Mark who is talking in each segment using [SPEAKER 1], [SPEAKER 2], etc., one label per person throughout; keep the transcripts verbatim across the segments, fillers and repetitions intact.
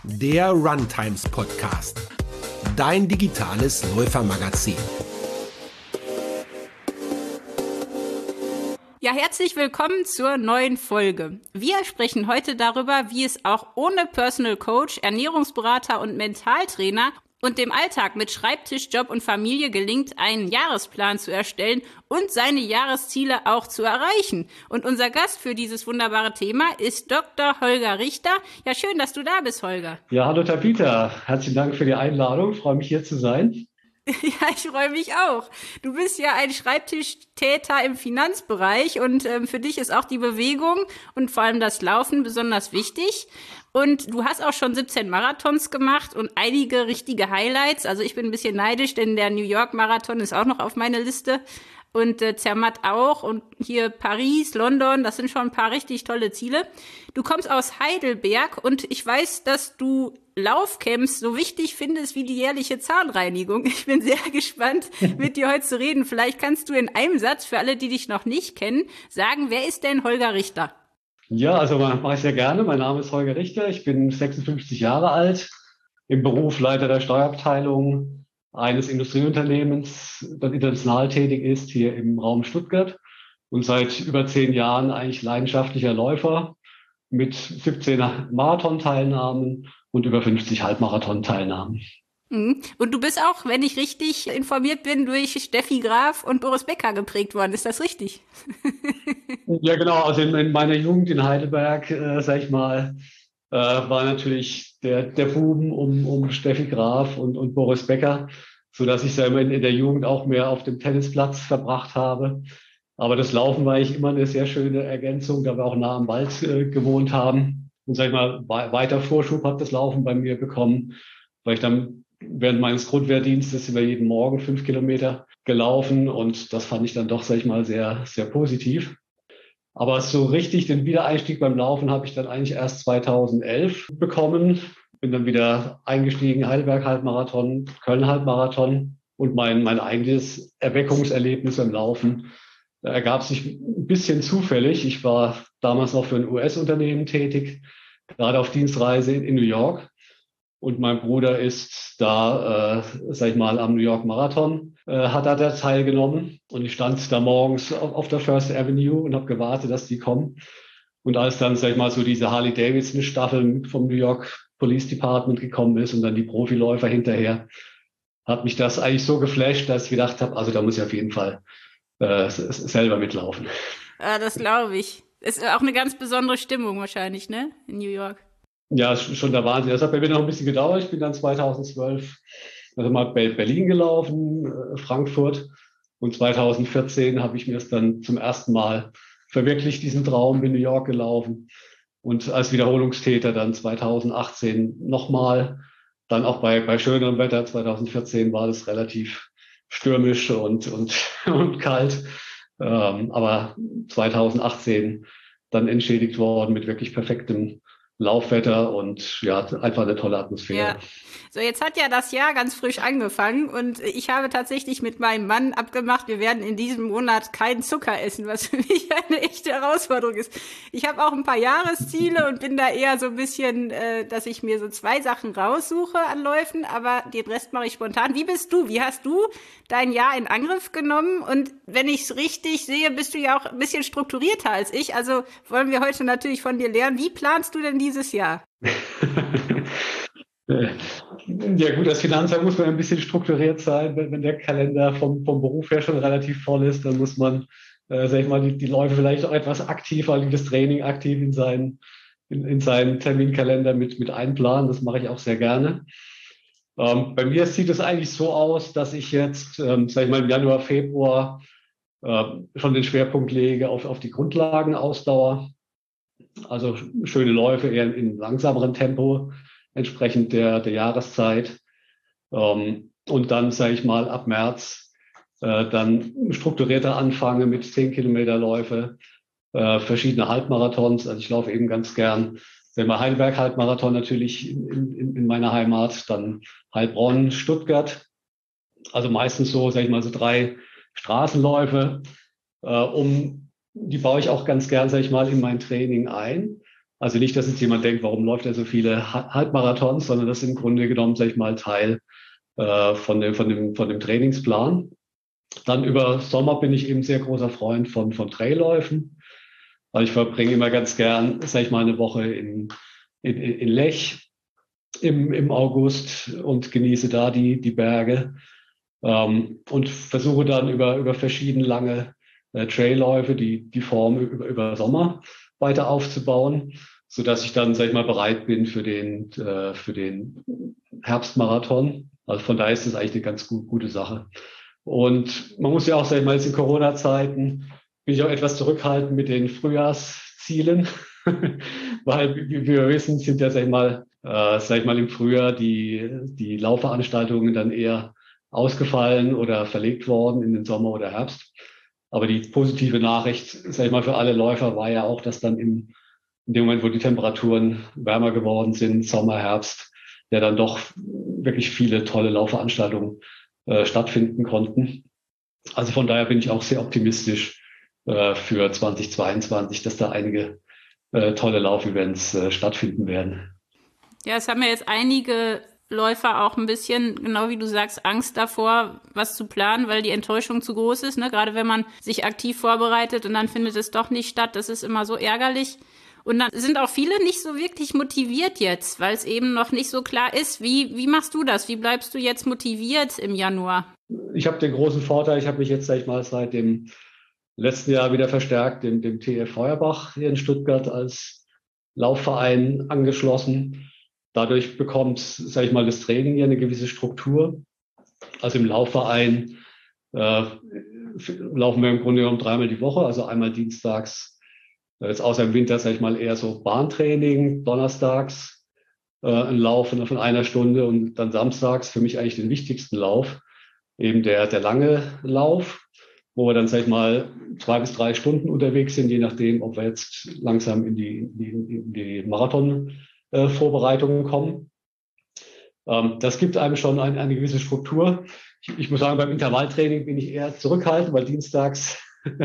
[SPEAKER 1] der Runtimes Podcast, dein digitales Läufermagazin.
[SPEAKER 2] Ja, herzlich willkommen zur neuen Folge. Wir sprechen heute darüber, wie es auch ohne Personal Coach, Ernährungsberater und Mentaltrainer und dem Alltag mit Schreibtisch, Job und Familie gelingt, einen Jahresplan zu erstellen und seine Jahresziele auch zu erreichen. Und unser Gast für dieses wunderbare Thema ist Doktor Holger Richter. Ja, schön, dass du da bist, Holger.
[SPEAKER 3] Ja, hallo Tabitha. Herzlichen Dank für die Einladung. Ich freue mich, hier zu sein.
[SPEAKER 2] Ja, ich freue mich auch. Du bist ja ein Schreibtischtäter im Finanzbereich und ähm, für dich ist auch die Bewegung und vor allem das Laufen besonders wichtig. Und du hast auch schon siebzehn Marathons gemacht und einige richtige Highlights. Also ich bin ein bisschen neidisch, denn der New York Marathon ist auch noch auf meiner Liste. Und äh, Zermatt auch. Und hier Paris, London, das sind schon ein paar richtig tolle Ziele. Du kommst aus Heidelberg und ich weiß, dass du Laufcamps so wichtig findest wie die jährliche Zahnreinigung. Ich bin sehr gespannt, mit dir heute zu reden. Vielleicht kannst du in einem Satz, für alle, die dich noch nicht kennen, sagen, wer ist denn Holger Richter?
[SPEAKER 3] Ja, also mache ich sehr gerne. Mein Name ist Holger Richter. Ich bin sechsundfünfzig Jahre alt, im Beruf Leiter der Steuerabteilung eines Industrieunternehmens, das international tätig ist, hier im Raum Stuttgart und seit über zehn Jahren eigentlich leidenschaftlicher Läufer mit siebzehn Marathon-Teilnahmen und über fünfzig Halbmarathon-Teilnahmen.
[SPEAKER 2] Und du bist auch, wenn ich richtig informiert bin, durch Steffi Graf und Boris Becker geprägt worden. Ist das richtig?
[SPEAKER 3] Ja, genau. Also in, in meiner Jugend in Heidelberg, äh, sag ich mal, äh, war natürlich der, der Buben um, um Steffi Graf und, und Boris Becker, so dass ich selber in, in der Jugend auch mehr auf dem Tennisplatz verbracht habe. Aber das Laufen war eigentlich immer eine sehr schöne Ergänzung, da wir auch nah am Wald äh, gewohnt haben. Und sag ich mal, weiter Vorschub hat das Laufen bei mir bekommen, weil ich dann während meines Grundwehrdienstes sind wir jeden Morgen fünf Kilometer gelaufen und das fand ich dann doch, sag ich mal, sehr, sehr positiv. Aber so richtig den Wiedereinstieg beim Laufen habe ich dann eigentlich erst zweitausendelf bekommen. Bin dann wieder eingestiegen, Heidelberg Halbmarathon, Köln Halbmarathon und mein, mein eigenes Erweckungserlebnis beim Laufen ergab sich ein bisschen zufällig. Ich war damals noch für ein U S-Unternehmen tätig, gerade auf Dienstreise in, in New York. Und mein Bruder ist da, äh, sag ich mal, am New York Marathon, äh, hat er da teilgenommen. Und ich stand da morgens auf, auf der First Avenue und habe gewartet, dass die kommen. Und als dann, sag ich mal, so diese Harley-Davidson-Staffel vom New York Police Department gekommen ist und dann die Profiläufer hinterher, hat mich das eigentlich so geflasht, dass ich gedacht habe, also da muss ich auf jeden Fall äh, selber mitlaufen.
[SPEAKER 2] Ja, das glaube ich. Ist auch eine ganz besondere Stimmung wahrscheinlich, ne, in New York.
[SPEAKER 3] Ja, ist schon der Wahnsinn. Das hat bei mir noch ein bisschen gedauert. Ich bin dann zweitausendzwölf also mal Berlin gelaufen, Frankfurt. Und zweitausendvierzehn habe ich mir es dann zum ersten Mal verwirklicht, diesen Traum, in New York gelaufen. Und als Wiederholungstäter dann zweitausendachtzehn nochmal. Dann auch bei, bei schönerem Wetter. zweitausendvierzehn war das relativ stürmisch und, und, und kalt. Ähm, aber zweitausendachtzehn dann entschädigt worden mit wirklich perfektem Laufwetter und ja, einfach eine tolle Atmosphäre.
[SPEAKER 2] Ja. So, jetzt hat ja das Jahr ganz frisch angefangen und ich habe tatsächlich mit meinem Mann abgemacht, wir werden in diesem Monat keinen Zucker essen, was für mich eine echte Herausforderung ist. Ich habe auch ein paar Jahresziele und bin da eher so ein bisschen, äh, dass ich mir so zwei Sachen raussuche an Läufen, aber den Rest mache ich spontan. Wie bist du? Wie hast du dein Jahr in Angriff genommen? Und wenn ich es richtig sehe, bist du ja auch ein bisschen strukturierter als ich. Also wollen wir heute natürlich von dir lernen. Wie planst du denn dieses Jahr?
[SPEAKER 3] Ja gut, als Finanzer muss man ein bisschen strukturiert sein. Wenn, wenn der Kalender vom, vom Beruf her schon relativ voll ist, dann muss man, äh, sag ich mal, die, die Läufe vielleicht auch etwas aktiver, das Training aktiv in seinen, in, in seinen Terminkalender mit, mit einplanen. Das mache ich auch sehr gerne. Ähm, bei mir sieht es eigentlich so aus, dass ich jetzt, ähm, sag ich mal, im Januar, Februar äh, schon den Schwerpunkt lege auf, auf die Grundlagenausdauer. Also schöne Läufe eher in langsameren Tempo, entsprechend der, der Jahreszeit. Ähm, und dann, sage ich mal, ab März äh, dann strukturierter anfange mit zehn Kilometer Läufe, äh, verschiedene Halbmarathons. Also ich laufe eben ganz gern, wenn man Heidelberg Halbmarathon natürlich in, in, in meiner Heimat, dann Heilbronn, Stuttgart. Also meistens so, sage ich mal, so drei Straßenläufe, äh, um die baue ich auch ganz gern, sage ich mal, in mein Training ein. Also nicht, dass jetzt jemand denkt, warum läuft er so viele Halbmarathons, sondern das ist im Grunde genommen, sage ich mal, Teil äh, von, dem, von, dem, von dem Trainingsplan. Dann über Sommer bin ich eben sehr großer Freund von, von Trailläufen. Also ich verbringe immer ganz gern, sage ich mal, eine Woche in, in, in Lech im, im August und genieße da die, die Berge ähm, und versuche dann über, über verschiedene lange äh, Trailläufe die, die Form über, über Sommer weiter aufzubauen, so dass ich dann, sag ich mal, bereit bin für den, äh, für den Herbstmarathon. Also von daher ist das eigentlich eine ganz gut, gute Sache. Und man muss ja auch, sag ich mal, jetzt in Corona-Zeiten bin ich auch etwas zurückhaltend mit den Frühjahrszielen, weil, wie wir wissen, sind ja, sag ich mal, äh, sag ich mal, im Frühjahr die, die Laufveranstaltungen dann eher ausgefallen oder verlegt worden in den Sommer oder Herbst. Aber die positive Nachricht, sag ich mal, für alle Läufer war ja auch, dass dann im, in dem Moment, wo die Temperaturen wärmer geworden sind, Sommer, Herbst, ja dann doch wirklich viele tolle Laufveranstaltungen äh, stattfinden konnten. Also von daher bin ich auch sehr optimistisch äh, für zweitausendzweiundzwanzig, dass da einige äh, tolle Laufevents äh, stattfinden werden.
[SPEAKER 2] Ja, es haben ja jetzt einige Läufer auch ein bisschen, genau wie du sagst, Angst davor, was zu planen, weil die Enttäuschung zu groß ist, ne? Gerade wenn man sich aktiv vorbereitet und dann findet es doch nicht statt, das ist immer so ärgerlich. Und dann sind auch viele nicht so wirklich motiviert jetzt, weil es eben noch nicht so klar ist. Wie, wie machst du das? Wie bleibst du jetzt motiviert im Januar?
[SPEAKER 3] Ich habe den großen Vorteil, ich habe mich jetzt, sag ich mal, seit dem letzten Jahr wieder verstärkt dem, dem T F Feuerbach hier in Stuttgart als Laufverein angeschlossen. Dadurch bekommt, sage ich mal, das Training hier eine gewisse Struktur. Also im Laufverein äh, laufen wir im Grunde genommen dreimal die Woche, also einmal dienstags, äh, jetzt außer im Winter, sage ich mal, eher so Bahntraining, donnerstags äh, ein Lauf von, von einer Stunde und dann samstags für mich eigentlich den wichtigsten Lauf, eben der, der lange Lauf, wo wir dann, sag ich mal, zwei bis drei Stunden unterwegs sind, je nachdem, ob wir jetzt langsam in die, in die, in die Marathon-Vorbereitungen äh, kommen. Ähm, das gibt einem schon ein, eine gewisse Struktur. Ich, ich muss sagen, beim Intervalltraining bin ich eher zurückhaltend, weil dienstags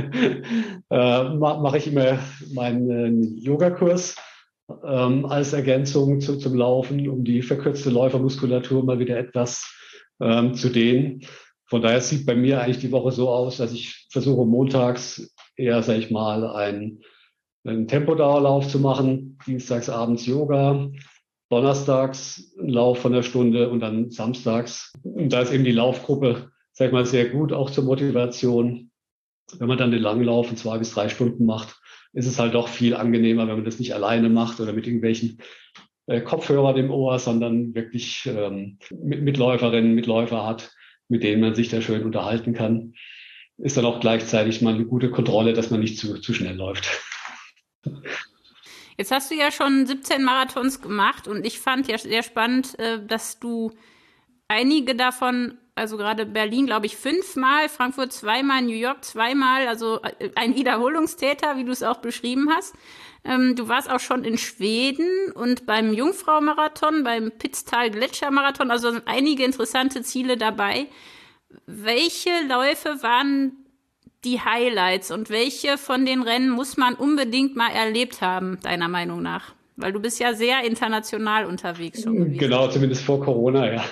[SPEAKER 3] äh, mache ich immer meinen Yogakurs ähm, als Ergänzung zu, zum Laufen, um die verkürzte Läufermuskulatur mal wieder etwas ähm, zu dehnen. Von daher sieht bei mir eigentlich die Woche so aus, dass ich versuche montags eher, sag ich mal, einen, einen Tempodauerlauf zu machen, dienstags abends Yoga, donnerstags einen Lauf von einer Stunde und dann samstags. Und da ist eben die Laufgruppe, sag ich mal, sehr gut, auch zur Motivation. Wenn man dann den langen Lauf in zwei bis drei Stunden macht, ist es halt doch viel angenehmer, wenn man das nicht alleine macht oder mit irgendwelchen äh, Kopfhörern im Ohr, sondern wirklich ähm, mit Mitläuferinnen, Mitläufer hat, mit denen man sich da schön unterhalten kann, ist dann auch gleichzeitig mal eine gute Kontrolle, dass man nicht zu, zu schnell läuft.
[SPEAKER 2] Jetzt hast du ja schon siebzehn Marathons gemacht und ich fand ja sehr spannend, dass du einige davon, also gerade Berlin, glaube ich, fünfmal, Frankfurt zweimal, New York zweimal, also ein Wiederholungstäter, wie du es auch beschrieben hast. Du warst auch schon in Schweden und beim Jungfrau-Marathon, beim Pitztal-Gletscher-Marathon, also sind einige interessante Ziele dabei. Welche Läufe waren die Highlights und welche von den Rennen muss man unbedingt mal erlebt haben, deiner Meinung nach? Weil du bist ja sehr international unterwegs schon gewesen.
[SPEAKER 3] Genau, zumindest vor Corona, ja.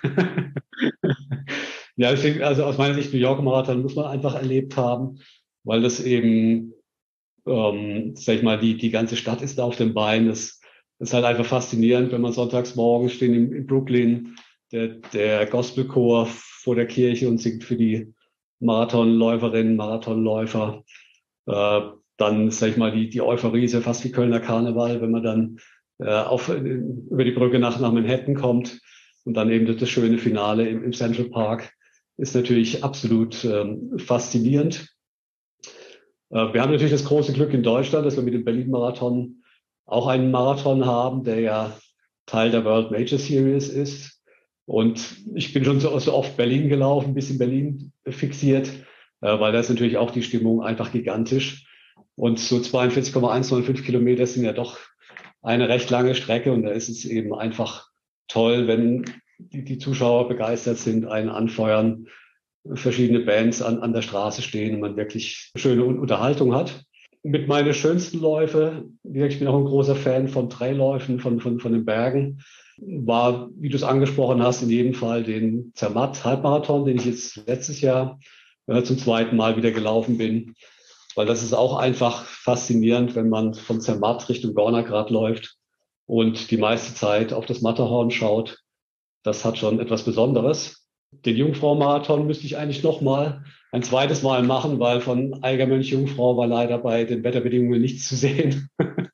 [SPEAKER 3] Ja, deswegen, also aus meiner Sicht, New York Marathon muss man einfach erlebt haben, weil das eben, ähm, sag ich mal, die, die ganze Stadt ist da auf dem Bein. Das, das ist halt einfach faszinierend, wenn man sonntags morgens stehen in, in Brooklyn, der, der Gospelchor vor der Kirche und singt für die Marathonläuferinnen, Marathonläufer. Äh, dann, sag ich mal, die, die Euphorie ist ja fast wie Kölner Karneval, wenn man dann äh, auf, über die Brücke nach, nach Manhattan kommt und dann eben das, das schöne Finale im, im Central Park ist natürlich absolut ähm, faszinierend. Äh, wir haben natürlich das große Glück in Deutschland, dass wir mit dem Berlin-Marathon auch einen Marathon haben, der ja Teil der World Major Series ist. Und ich bin schon so, so oft Berlin gelaufen, bis in Berlin fixiert, äh, weil da ist natürlich auch die Stimmung einfach gigantisch. Und so zweiundvierzig Komma hundertneunundfünfzig Kilometer sind ja doch eine recht lange Strecke. Und da ist es eben einfach toll, wenn die, die Zuschauer begeistert sind, einen anfeuern, verschiedene Bands an, an der Straße stehen und man wirklich schöne Unterhaltung hat. mit meinen schönsten Läufe, wie gesagt, ich bin auch ein großer Fan von Trailläufen, von, von, von den Bergen, war, wie du es angesprochen hast, in jedem Fall den Zermatt-Halbmarathon, den ich jetzt letztes Jahr äh, zum zweiten Mal wieder gelaufen bin. Weil das ist auch einfach faszinierend, wenn man von Zermatt Richtung Gornergrat läuft und die meiste Zeit auf das Matterhorn schaut. Das hat schon etwas Besonderes. Den Jungfrau-Marathon müsste ich eigentlich noch mal ein zweites Mal machen, weil von Eigermönch Jungfrau war leider bei den Wetterbedingungen nichts zu sehen.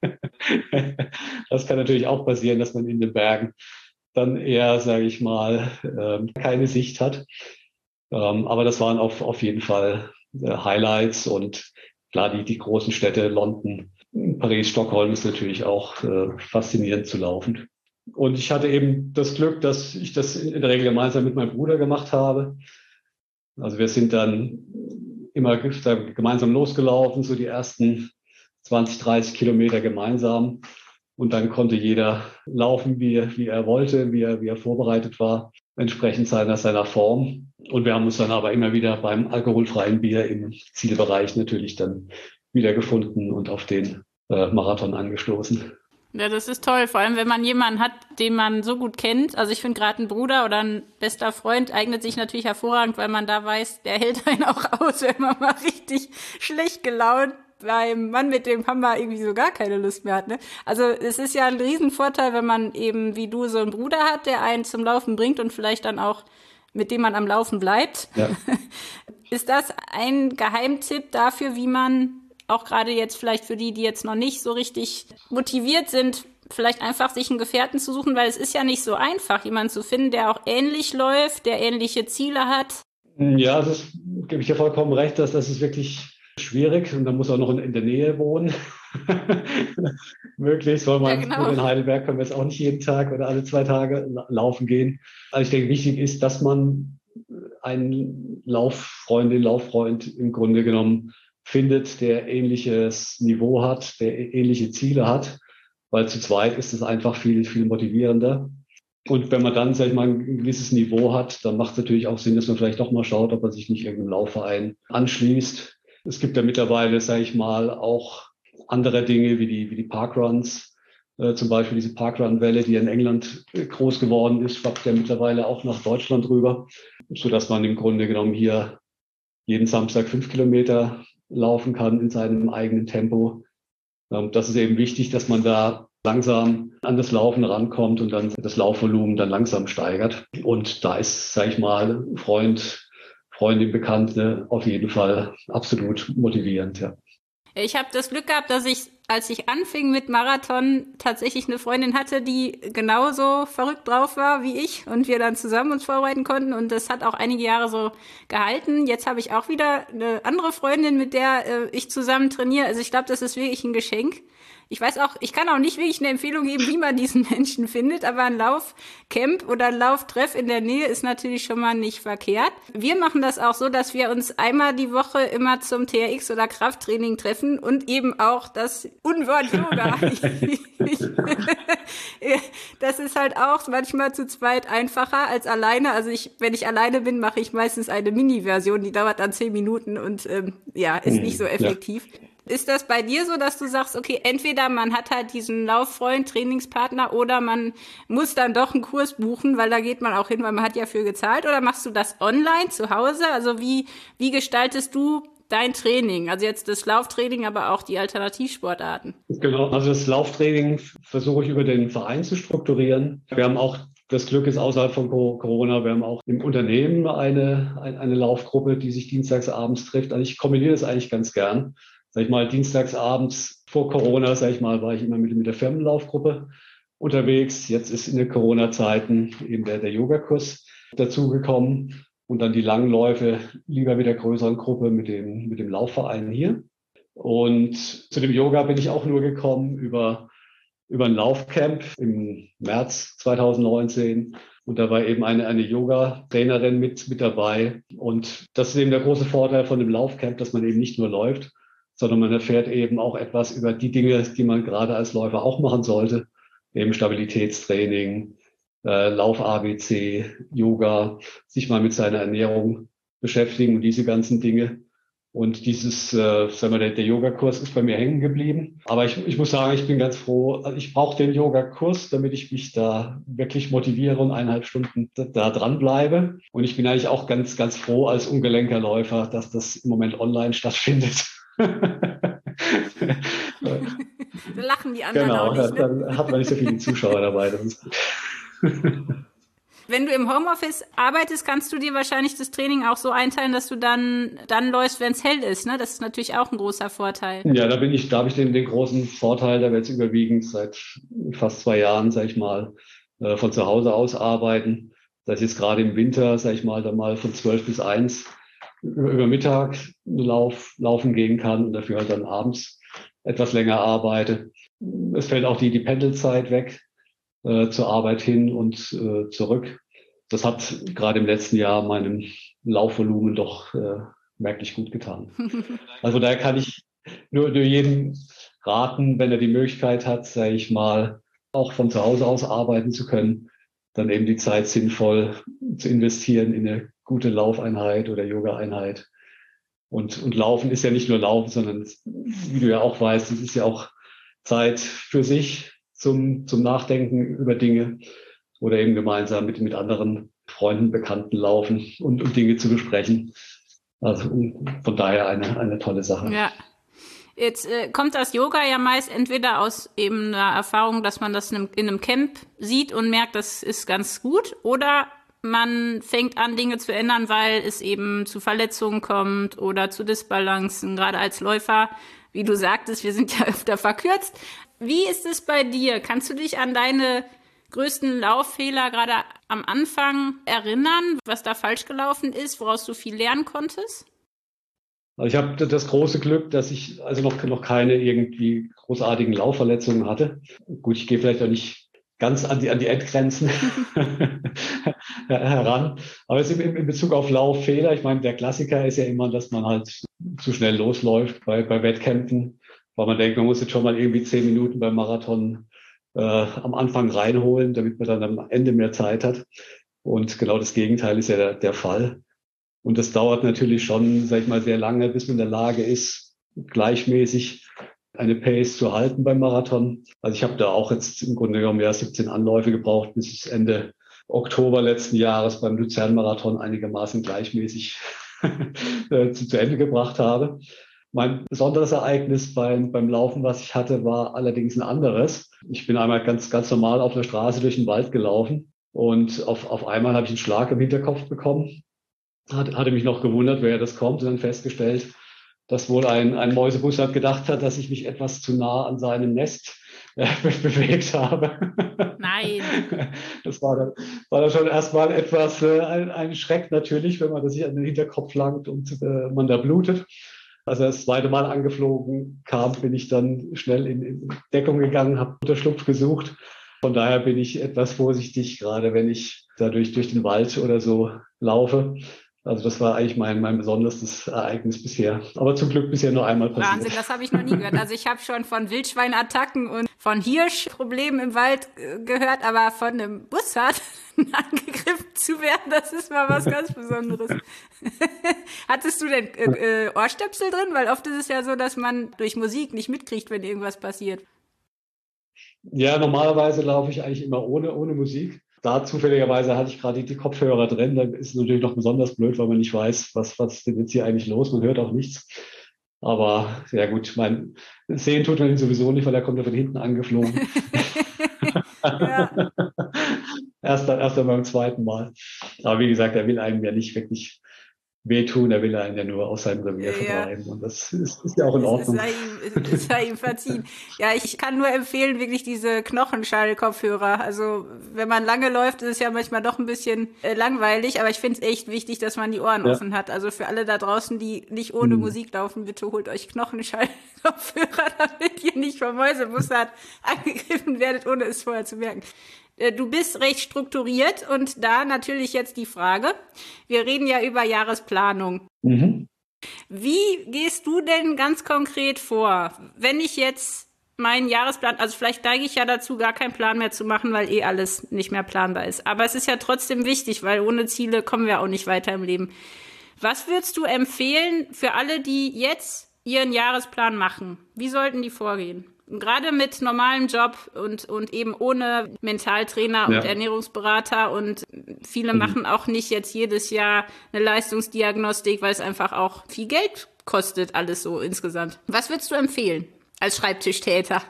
[SPEAKER 3] Das kann natürlich auch passieren, dass man in den Bergen dann eher, sage ich mal, keine Sicht hat. Aber das waren auf, auf jeden Fall Highlights und klar, die, die großen Städte, London, Paris, Stockholm ist natürlich auch äh, faszinierend zu laufen. Und ich hatte eben das Glück, dass ich das in der Regel gemeinsam mit meinem Bruder gemacht habe. Also wir sind dann immer gemeinsam losgelaufen, so die ersten zwanzig, dreißig Kilometer gemeinsam. Und dann konnte jeder laufen, wie, wie er wollte, wie er, wie er vorbereitet war, entsprechend seiner, seiner Form. Und wir haben uns dann aber immer wieder beim alkoholfreien Bier im Zielbereich natürlich dann wiedergefunden und auf den äh, Marathon angestoßen.
[SPEAKER 2] Ja, das ist toll, vor allem wenn man jemanden hat, den man so gut kennt. Also ich finde gerade ein Bruder oder ein bester Freund eignet sich natürlich hervorragend, weil man da weiß, der hält einen auch aus, wenn man mal richtig schlecht gelaunt beim Mann mit dem Hammer irgendwie so gar keine Lust mehr hat. Ne? Also es ist ja ein Riesenvorteil, wenn man eben wie du so einen Bruder hat, der einen zum Laufen bringt und vielleicht dann auch mit dem man am Laufen bleibt. Ja. Ist das ein Geheimtipp dafür, wie man auch gerade jetzt vielleicht für die, die jetzt noch nicht so richtig motiviert sind, vielleicht einfach sich einen Gefährten zu suchen, weil es ist ja nicht so einfach, jemanden zu finden, der auch ähnlich läuft, der ähnliche Ziele hat?
[SPEAKER 3] Ja, das gebe ich dir vollkommen recht, dass das ist wirklich schwierig und man muss auch noch in, in der Nähe wohnen. Möglichst, weil man ja, genau. In Heidelberg können wir jetzt auch nicht jeden Tag oder alle zwei Tage laufen gehen. Also ich denke, wichtig ist, dass man einen Lauffreundin, Lauffreund im Grunde genommen findet, der ähnliches Niveau hat, der ähnliche Ziele hat, weil zu zweit ist es einfach viel, viel motivierender. Und wenn man dann, sag ich mal, ein gewisses Niveau hat, dann macht es natürlich auch Sinn, dass man vielleicht doch mal schaut, ob man sich nicht irgendeinem Laufverein anschließt. Es gibt ja mittlerweile, sage ich mal, auch andere Dinge wie die, wie die Parkruns, äh, zum Beispiel diese Parkrun-Welle, die in England groß geworden ist, schwappt ja mittlerweile auch nach Deutschland rüber, sodass man im Grunde genommen hier jeden Samstag fünf Kilometer laufen kann in seinem eigenen Tempo. Ähm, das ist eben wichtig, dass man da langsam an das Laufen rankommt und dann das Laufvolumen dann langsam steigert. Und da ist, sage ich mal, Freund, Freundin, Bekannte auf jeden Fall absolut motivierend, ja.
[SPEAKER 2] Ich habe das Glück gehabt, dass ich, als ich anfing mit Marathon, tatsächlich eine Freundin hatte, die genauso verrückt drauf war wie ich und wir dann zusammen uns vorbereiten konnten und das hat auch einige Jahre so gehalten. Jetzt habe ich auch wieder eine andere Freundin, mit der äh, ich zusammen trainiere. Also ich glaube, das ist wirklich ein Geschenk. Ich weiß auch, ich kann auch nicht wirklich eine Empfehlung geben, wie man diesen Menschen findet, aber ein Laufcamp oder ein Lauftreff in der Nähe ist natürlich schon mal nicht verkehrt. Wir machen das auch so, dass wir uns einmal die Woche immer zum T R X oder Krafttraining treffen und eben auch das Unwort Yoga. Das ist halt auch manchmal zu zweit einfacher als alleine. Also ich, wenn ich alleine bin, mache ich meistens eine Mini-Version, die dauert dann zehn Minuten und ähm, ja, ist nicht so effektiv. Ja. Ist das bei dir so, dass du sagst, okay, entweder man hat halt diesen Lauffreund, Trainingspartner oder man muss dann doch einen Kurs buchen, weil da geht man auch hin, weil man hat ja für gezahlt, oder machst du das online zu Hause? Also wie, wie gestaltest du dein Training? Also jetzt das Lauftraining, aber auch die Alternativsportarten.
[SPEAKER 3] Genau, also das Lauftraining versuche ich über den Verein zu strukturieren. Wir haben auch das Glück ist außerhalb von Corona, wir haben auch im Unternehmen eine, eine Laufgruppe, die sich dienstags abends trifft. Also ich kombiniere das eigentlich ganz gern. Sag ich mal, dienstags abends vor Corona, sag ich mal, war ich immer mit, mit der Firmenlaufgruppe unterwegs. Jetzt ist in den Corona-Zeiten eben der, der Yogakurs dazugekommen und dann die Langläufe lieber mit der größeren Gruppe, mit dem, mit dem Laufverein hier. Und zu dem Yoga bin ich auch nur gekommen über, über ein Laufcamp im März zwanzig neunzehn. Und da war eben eine, eine Yoga-Trainerin mit, mit dabei. Und das ist eben der große Vorteil von dem Laufcamp, dass man eben nicht nur läuft, sondern man erfährt eben auch etwas über die Dinge, die man gerade als Läufer auch machen sollte. Eben Stabilitätstraining, äh, Lauf-A B C, Yoga, sich mal mit seiner Ernährung beschäftigen und diese ganzen Dinge. Und dieses, äh, sagen wir, der, der Yogakurs ist bei mir hängen geblieben. Aber ich, ich muss sagen, ich bin ganz froh. Also ich brauche den Yogakurs, damit ich mich da wirklich motiviere und eineinhalb Stunden da, da dran bleibe. Und ich bin eigentlich auch ganz, ganz froh als ungelenker Läufer, dass das im Moment online stattfindet.
[SPEAKER 2] Da lachen die anderen
[SPEAKER 3] genau,
[SPEAKER 2] auch nicht, ne?
[SPEAKER 3] Dann hat man nicht so viele Zuschauer dabei. Das ist gut.
[SPEAKER 2] Wenn du im Homeoffice arbeitest, kannst du dir wahrscheinlich das Training auch so einteilen, dass du dann, dann läufst, wenn es hell ist, ne? Das ist natürlich auch ein großer Vorteil.
[SPEAKER 3] Ja, da bin ich, da habe ich den, den großen Vorteil, da wir jetzt überwiegend seit fast zwei Jahren, sag ich mal, äh, von zu Hause aus arbeiten. Dass ich jetzt gerade im Winter, sag ich mal, dann mal von zwölf bis eins über, über Mittag Lauf, laufen gehen kann und dafür halt dann abends etwas länger arbeite. Es fällt auch die, die Pendelzeit weg. Äh, zur Arbeit hin und äh, zurück. Das hat gerade im letzten Jahr meinem Laufvolumen doch äh, merklich gut getan. Also daher kann ich nur, nur jedem raten, wenn er die Möglichkeit hat, sage ich mal, auch von zu Hause aus arbeiten zu können, dann eben die Zeit sinnvoll zu investieren in eine gute Laufeinheit oder Yoga-Einheit. Und, und Laufen ist ja nicht nur Laufen, sondern wie du ja auch weißt, es ist ja auch Zeit für sich, zum, zum Nachdenken über Dinge oder eben gemeinsam mit, mit anderen Freunden, Bekannten laufen und, und Dinge zu besprechen. Also von daher eine, eine tolle Sache.
[SPEAKER 2] Ja. Jetzt äh, kommt das Yoga ja meist entweder aus eben einer Erfahrung, dass man das in einem, in einem Camp sieht und merkt, das ist ganz gut, oder man fängt an, Dinge zu ändern, weil es eben zu Verletzungen kommt oder zu Disbalancen, gerade als Läufer. Wie du sagtest, wir sind ja öfter verkürzt. Wie ist es bei dir? Kannst du dich an deine größten Lauffehler gerade am Anfang erinnern, was da falsch gelaufen ist, woraus du viel lernen konntest?
[SPEAKER 3] Also ich habe das große Glück, dass ich also noch, noch keine irgendwie großartigen Laufverletzungen hatte. Gut, ich gehe vielleicht auch nicht ganz an die, an die Endgrenzen heran. Aber jetzt in, in Bezug auf Lauffehler, ich meine, der Klassiker ist ja immer, dass man halt zu schnell losläuft bei, bei Wettkämpfen, weil man denkt, man muss jetzt schon mal irgendwie zehn Minuten beim Marathon äh, am Anfang reinholen, damit man dann am Ende mehr Zeit hat. Und genau das Gegenteil ist ja der, der Fall. Und das dauert natürlich schon, sag ich mal, sehr lange, bis man in der Lage ist, gleichmäßig eine Pace zu halten beim Marathon. Also ich habe da auch jetzt im Grunde genommen ja siebzehn Anläufe gebraucht, bis ich Ende Oktober letzten Jahres beim Luzern-Marathon einigermaßen gleichmäßig zu, zu Ende gebracht habe. Mein besonderes Ereignis beim, beim Laufen, was ich hatte, war allerdings ein anderes. Ich bin einmal ganz, ganz normal auf der Straße durch den Wald gelaufen und auf, auf einmal habe ich einen Schlag im Hinterkopf bekommen. Hat, hatte mich noch gewundert, wer das kommt, und dann festgestellt, dass wohl ein, ein Mäusebussard gedacht hat, dass ich mich etwas zu nah an seinem Nest äh, bewegt habe.
[SPEAKER 2] Nein.
[SPEAKER 3] Das war dann, war dann schon erstmal etwas äh, ein, ein Schreck natürlich, wenn man das sich an den Hinterkopf langt und äh, man da blutet. Als er das zweite Mal angeflogen kam, bin ich dann schnell in, in Deckung gegangen, habe Unterschlupf gesucht. Von daher bin ich etwas vorsichtig, gerade wenn ich dadurch durch den Wald oder so laufe. Also das war eigentlich mein, mein besonderstes Ereignis bisher. Aber zum Glück bisher nur einmal passiert.
[SPEAKER 2] Wahnsinn, das habe ich noch nie gehört. Also ich habe schon von Wildschweinattacken und von Hirschproblemen im Wald äh, gehört, aber von einem Bussard angegriffen zu werden, das ist mal was ganz Besonderes. Hattest du denn äh, äh, Ohrstöpsel drin? Weil oft ist es ja so, dass man durch Musik nicht mitkriegt, wenn irgendwas passiert.
[SPEAKER 3] Ja, normalerweise laufe ich eigentlich immer ohne, ohne Musik. Da zufälligerweise hatte ich gerade die, die Kopfhörer drin. Da ist es natürlich noch besonders blöd, weil man nicht weiß, was, was ist denn jetzt hier eigentlich los. Man hört auch nichts. Aber ja gut, mein Sehen tut man ihn sowieso nicht, weil er kommt ja von hinten angeflogen. Ja. erst, dann, erst dann beim zweiten Mal. Aber wie gesagt, er will einem ja nicht wirklich wehtun, er will einen ja nur aus seinem Revier vertreiben. Ja. Und das ist, ist ja auch in Ordnung.
[SPEAKER 2] Es sei ihm, es sei ihm verziehen. Ja, ich kann nur empfehlen, wirklich diese Knochenschall-Kopfhörer. Also, wenn man lange läuft, ist es ja manchmal doch ein bisschen äh, langweilig, aber ich finde es echt wichtig, dass man die Ohren ja. offen hat. Also für alle da draußen, die nicht ohne hm. Musik laufen, bitte holt euch Knochenschall-Kopfhörer, damit ihr nicht vom Mäusebussard angegriffen werdet, ohne es vorher zu merken. Du bist recht strukturiert und da natürlich jetzt die Frage, wir reden ja über Jahresplanung. Mhm. Wie gehst du denn ganz konkret vor, wenn ich jetzt meinen Jahresplan, also vielleicht neige ich ja dazu, gar keinen Plan mehr zu machen, weil eh alles nicht mehr planbar ist. Aber es ist ja trotzdem wichtig, weil ohne Ziele kommen wir auch nicht weiter im Leben. Was würdest du empfehlen für alle, die jetzt ihren Jahresplan machen? Wie sollten die vorgehen? Gerade mit normalem Job und, und eben ohne Mentaltrainer und
[SPEAKER 3] Ja.
[SPEAKER 2] Ernährungsberater, und viele
[SPEAKER 3] Mhm.
[SPEAKER 2] machen auch nicht jetzt jedes Jahr eine Leistungsdiagnostik, weil es einfach auch viel Geld kostet, alles so insgesamt. Was würdest du empfehlen als Schreibtischtäter?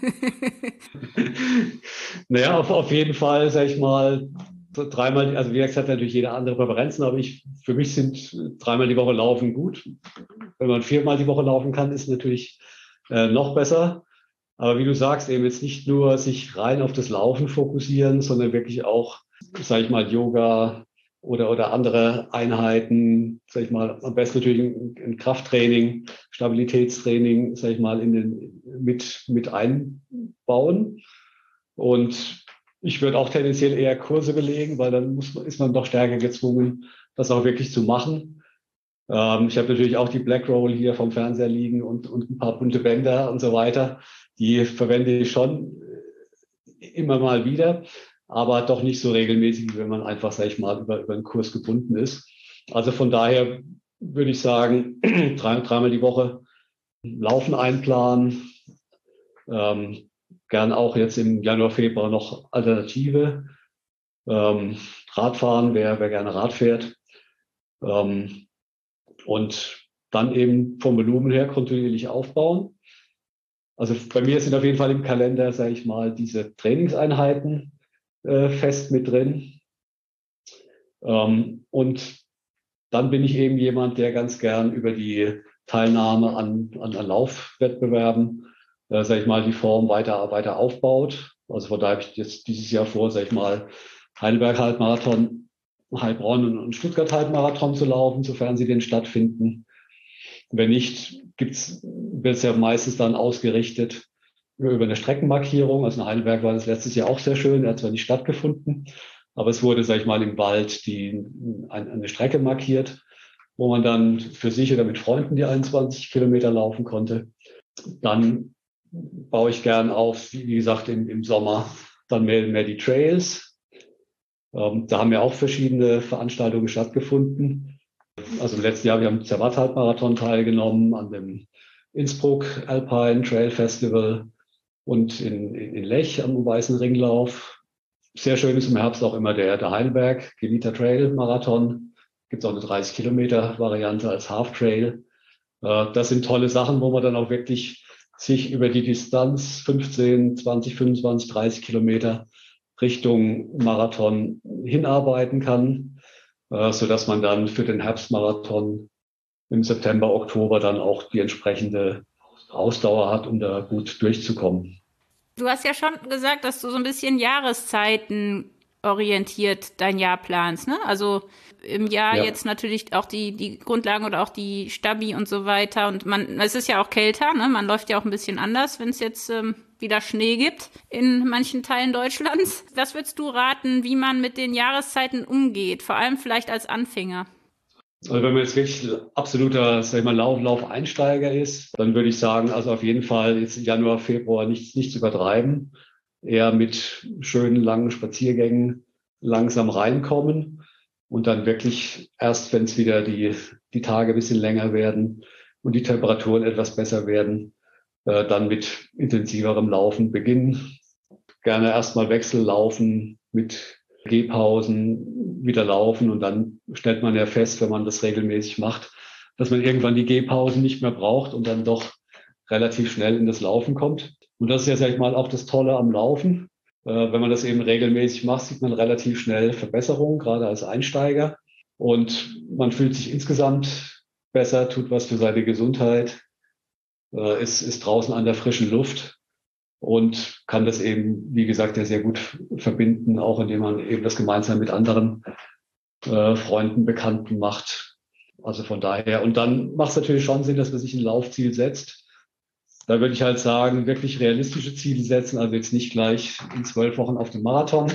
[SPEAKER 3] Naja, auf, auf jeden Fall, sag ich mal, so dreimal, also wie gesagt, hat natürlich jeder andere Präferenzen, aber ich, für mich sind dreimal die Woche Laufen gut. Wenn man viermal die Woche laufen kann, ist natürlich äh, noch besser. Aber wie du sagst, eben jetzt nicht nur sich rein auf das Laufen fokussieren, sondern wirklich auch, sag ich mal, Yoga oder, oder andere Einheiten, sag ich mal, am besten natürlich ein, ein Krafttraining, Stabilitätstraining, sag ich mal, in den, mit, mit einbauen. Und ich würde auch tendenziell eher Kurse belegen, weil dann muss man, ist man doch stärker gezwungen, das auch wirklich zu machen. Ähm, ich habe natürlich auch die Black Roll hier vom Fernseher liegen und, und ein paar bunte Bänder und so weiter. Die verwende ich schon immer mal wieder, aber doch nicht so regelmäßig, wenn man einfach, sag ich mal, über, über einen Kurs gebunden ist. Also von daher würde ich sagen, drei, dreimal die Woche Laufen einplanen. Ähm, gern auch jetzt im Januar, Februar noch Alternative. Ähm, Radfahren, wer, wer gerne Rad fährt. Ähm, und dann eben vom Volumen her kontinuierlich aufbauen. Also bei mir sind auf jeden Fall im Kalender, sage ich mal, diese Trainingseinheiten äh, fest mit drin. Ähm, und dann bin ich eben jemand, der ganz gern über die Teilnahme an, an, an Laufwettbewerben, äh, sage ich mal, die Form weiter, weiter aufbaut. Also von daher habe ich jetzt dieses Jahr vor, sage ich mal, Heidelberg-Halbmarathon, Heilbronn und Stuttgart-Halbmarathon zu laufen, sofern sie denn stattfinden. Wenn nicht, gibt's, wird es ja meistens dann ausgerichtet über eine Streckenmarkierung. Also in Heidelberg war das letztes Jahr auch sehr schön. Er hat zwar nicht stattgefunden, aber es wurde, sag ich mal, im Wald die, eine Strecke markiert, wo man dann für sich oder mit Freunden die einundzwanzig Kilometer laufen konnte. Dann baue ich gern auf, wie gesagt, im, im Sommer dann mehr, mehr die Trails. Ähm, da haben ja auch verschiedene Veranstaltungen stattgefunden. Also im letzten Jahr, wir haben am Zermatt-Halbmarathon teilgenommen, an dem Innsbruck Alpine Trail Festival und in, in, in Lech am Weißen Ringlauf. Sehr schön ist im Herbst auch immer der, der Heidelberg Gelita Trail Marathon. Gibt es auch eine dreißig Kilometer Variante als Half Trail. Äh, das sind tolle Sachen, wo man dann auch wirklich sich über die Distanz fünfzehn, zwanzig, fünfundzwanzig, dreißig Kilometer Richtung Marathon hinarbeiten kann, äh, so dass man dann für den Herbstmarathon im September, Oktober dann auch die entsprechende Ausdauer hat, um da gut durchzukommen.
[SPEAKER 2] Du hast ja schon gesagt, dass du so ein bisschen Jahreszeiten orientiert dein Jahr planst, ne? Also im Jahr
[SPEAKER 3] Ja.
[SPEAKER 2] jetzt natürlich auch die, die Grundlagen oder auch die Stabi und so weiter. Und man, es ist ja auch kälter, ne? Man läuft ja auch ein bisschen anders, wenn es jetzt ähm, wieder Schnee gibt in manchen Teilen Deutschlands. Was würdest du raten, wie man mit den Jahreszeiten umgeht? Vor allem vielleicht als Anfänger.
[SPEAKER 3] Also wenn man jetzt wirklich absoluter, sag ich mal, Lauf, Laufeinsteiger ist, dann würde ich sagen, also auf jeden Fall jetzt Januar, Februar nicht, nicht zu übertreiben. Eher mit schönen langen Spaziergängen langsam reinkommen und dann wirklich erst, wenn es wieder die, die Tage ein bisschen länger werden und die Temperaturen etwas besser werden, äh, dann mit intensiverem Laufen beginnen. Gerne erstmal Wechsellaufen mit Gehpausen, wieder laufen und dann stellt man ja fest, wenn man das regelmäßig macht, dass man irgendwann die Gehpausen nicht mehr braucht und dann doch relativ schnell in das Laufen kommt. Und das ist ja, sag ich mal, auch das Tolle am Laufen. Äh, wenn man das eben regelmäßig macht, sieht man relativ schnell Verbesserungen, gerade als Einsteiger. Und man fühlt sich insgesamt besser, tut was für seine Gesundheit, äh, ist, ist draußen an der frischen Luft und kann das eben, wie gesagt, ja sehr gut verbinden, auch indem man eben das gemeinsam mit anderen äh, Freunden, Bekannten macht. Also von daher. Und dann macht es natürlich schon Sinn, dass man sich ein Laufziel setzt. Da würde ich halt sagen, wirklich realistische Ziele setzen, also jetzt nicht gleich in zwölf Wochen auf dem Marathon.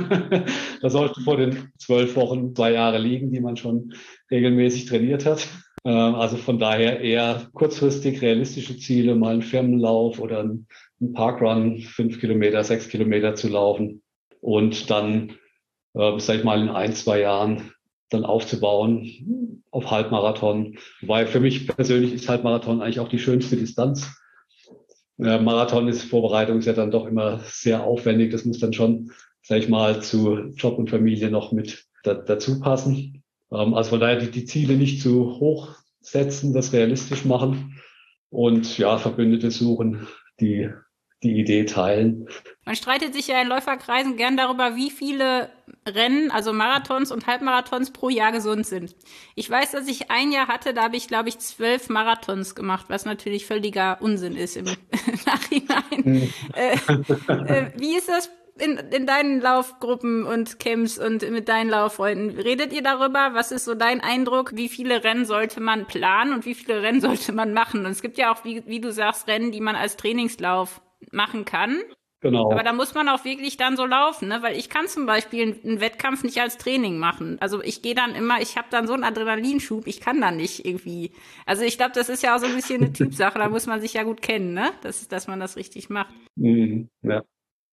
[SPEAKER 3] Da sollte vor den zwölf Wochen zwei Jahre liegen, die man schon regelmäßig trainiert hat. Also von daher eher kurzfristig realistische Ziele, mal einen Firmenlauf oder einen Parkrun, fünf Kilometer, sechs Kilometer zu laufen und dann, äh, sag ich mal, in ein, zwei Jahren dann aufzubauen auf Halbmarathon. Weil für mich persönlich ist Halbmarathon eigentlich auch die schönste Distanz. Äh, Marathon ist Vorbereitung ist ja dann doch immer sehr aufwendig. Das muss dann schon, sag ich mal, zu Job und Familie noch mit da, dazu passen. Ähm, also von daher die, die Ziele nicht zu hoch setzen, das realistisch machen und ja, Verbündete suchen, die die Idee teilen.
[SPEAKER 2] Man streitet sich ja in Läuferkreisen gern darüber, wie viele Rennen, also Marathons und Halbmarathons pro Jahr gesund sind. Ich weiß, dass ich ein Jahr hatte, da habe ich, glaube ich, zwölf Marathons gemacht, was natürlich völliger Unsinn ist im Nachhinein. äh, äh, wie ist das in, in deinen Laufgruppen und Camps und mit deinen Lauffreunden? Redet ihr darüber? Was ist so dein Eindruck? Wie viele Rennen sollte man planen und wie viele Rennen sollte man machen? Und es gibt ja auch, wie, wie du sagst, Rennen, die man als Trainingslauf machen kann.
[SPEAKER 3] Genau.
[SPEAKER 2] Aber da muss man auch wirklich dann so laufen, ne? Weil ich kann zum Beispiel einen Wettkampf nicht als Training machen. Also ich gehe dann immer, ich habe dann so einen Adrenalinschub, ich kann dann nicht irgendwie. Also ich glaube, das ist ja auch so ein bisschen eine Typsache, da muss man sich ja gut kennen, ne? Das, dass man das richtig macht.
[SPEAKER 3] Mhm, ja.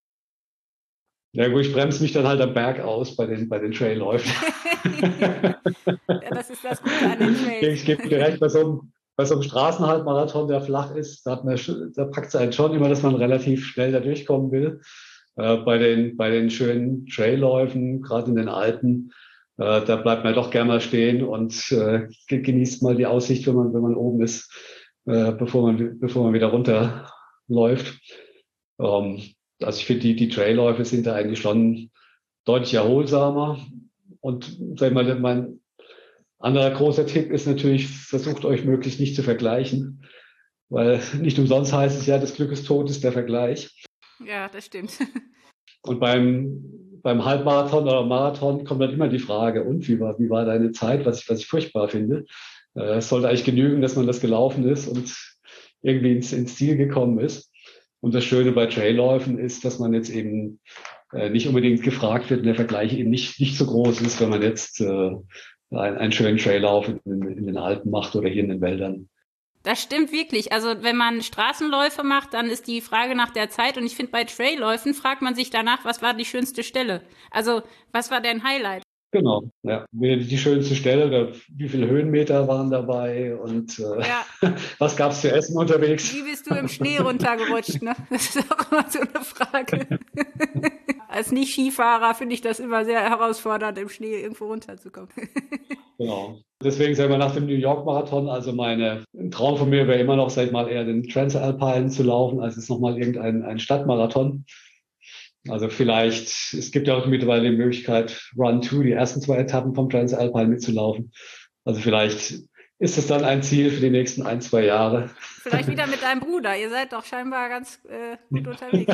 [SPEAKER 3] Ja gut, ich bremse mich dann halt am Berg aus bei den, bei den Trailläufen.
[SPEAKER 2] Ja, das ist das Gute an den Trails.
[SPEAKER 3] Ich gebe dir recht, bei so einem Bei so einem Straßenhalbmarathon, der flach ist, da, hat man, da packt es einen schon immer, dass man relativ schnell da durchkommen will. Äh, bei den, bei den schönen Trailläufen, gerade in den Alpen, äh, da bleibt man doch gerne mal stehen und äh, genießt mal die Aussicht, wenn man, wenn man oben ist, äh, bevor man, bevor man wieder runterläuft. Ähm, also ich finde, die, die Trailläufe sind da eigentlich schon deutlich erholsamer. Und sag ich mal, mein anderer großer Tipp ist natürlich, versucht euch möglichst nicht zu vergleichen, weil nicht umsonst heißt es ja, das Glück ist tot, ist der Vergleich.
[SPEAKER 2] Ja, das stimmt.
[SPEAKER 3] Und beim, beim Halbmarathon oder Marathon kommt dann immer die Frage, und wie war, wie war deine Zeit, was ich, was ich furchtbar finde. Äh, es sollte eigentlich genügen, dass man das gelaufen ist und irgendwie ins, ins Ziel gekommen ist. Und das Schöne bei Trailläufen ist, dass man jetzt eben äh, nicht unbedingt gefragt wird und der Vergleich eben nicht, nicht so groß ist, wenn man jetzt äh, einen, einen schönen Traillauf in, in den Alpen macht oder hier in den Wäldern.
[SPEAKER 2] Das stimmt wirklich. Also wenn man Straßenläufe macht, dann ist die Frage nach der Zeit. Und ich finde, bei Trailläufen fragt man sich danach, was war die schönste Stelle? Also was war dein Highlight?
[SPEAKER 3] Genau, ja. Die schönste Stelle, wie viele Höhenmeter waren dabei und äh, ja. Was gab es zu essen unterwegs?
[SPEAKER 2] Wie bist du im Schnee runtergerutscht? Ne? Das ist auch immer so eine Frage. Als Nicht-Skifahrer finde ich das immer sehr herausfordernd, im Schnee irgendwo runterzukommen.
[SPEAKER 3] Genau. Deswegen selber nach dem New York Marathon, also meine, ein Traum von mir wäre immer noch, sag ich mal, eher den Transalpine zu laufen, als es nochmal irgendein ein Stadtmarathon. Also vielleicht, es gibt ja auch mittlerweile die Möglichkeit, Run two, die ersten zwei Etappen vom Transalpine mitzulaufen. Also vielleicht ist es dann ein Ziel für die nächsten ein, zwei Jahre.
[SPEAKER 2] Vielleicht wieder mit deinem Bruder. Ihr seid doch scheinbar ganz äh, gut unterwegs.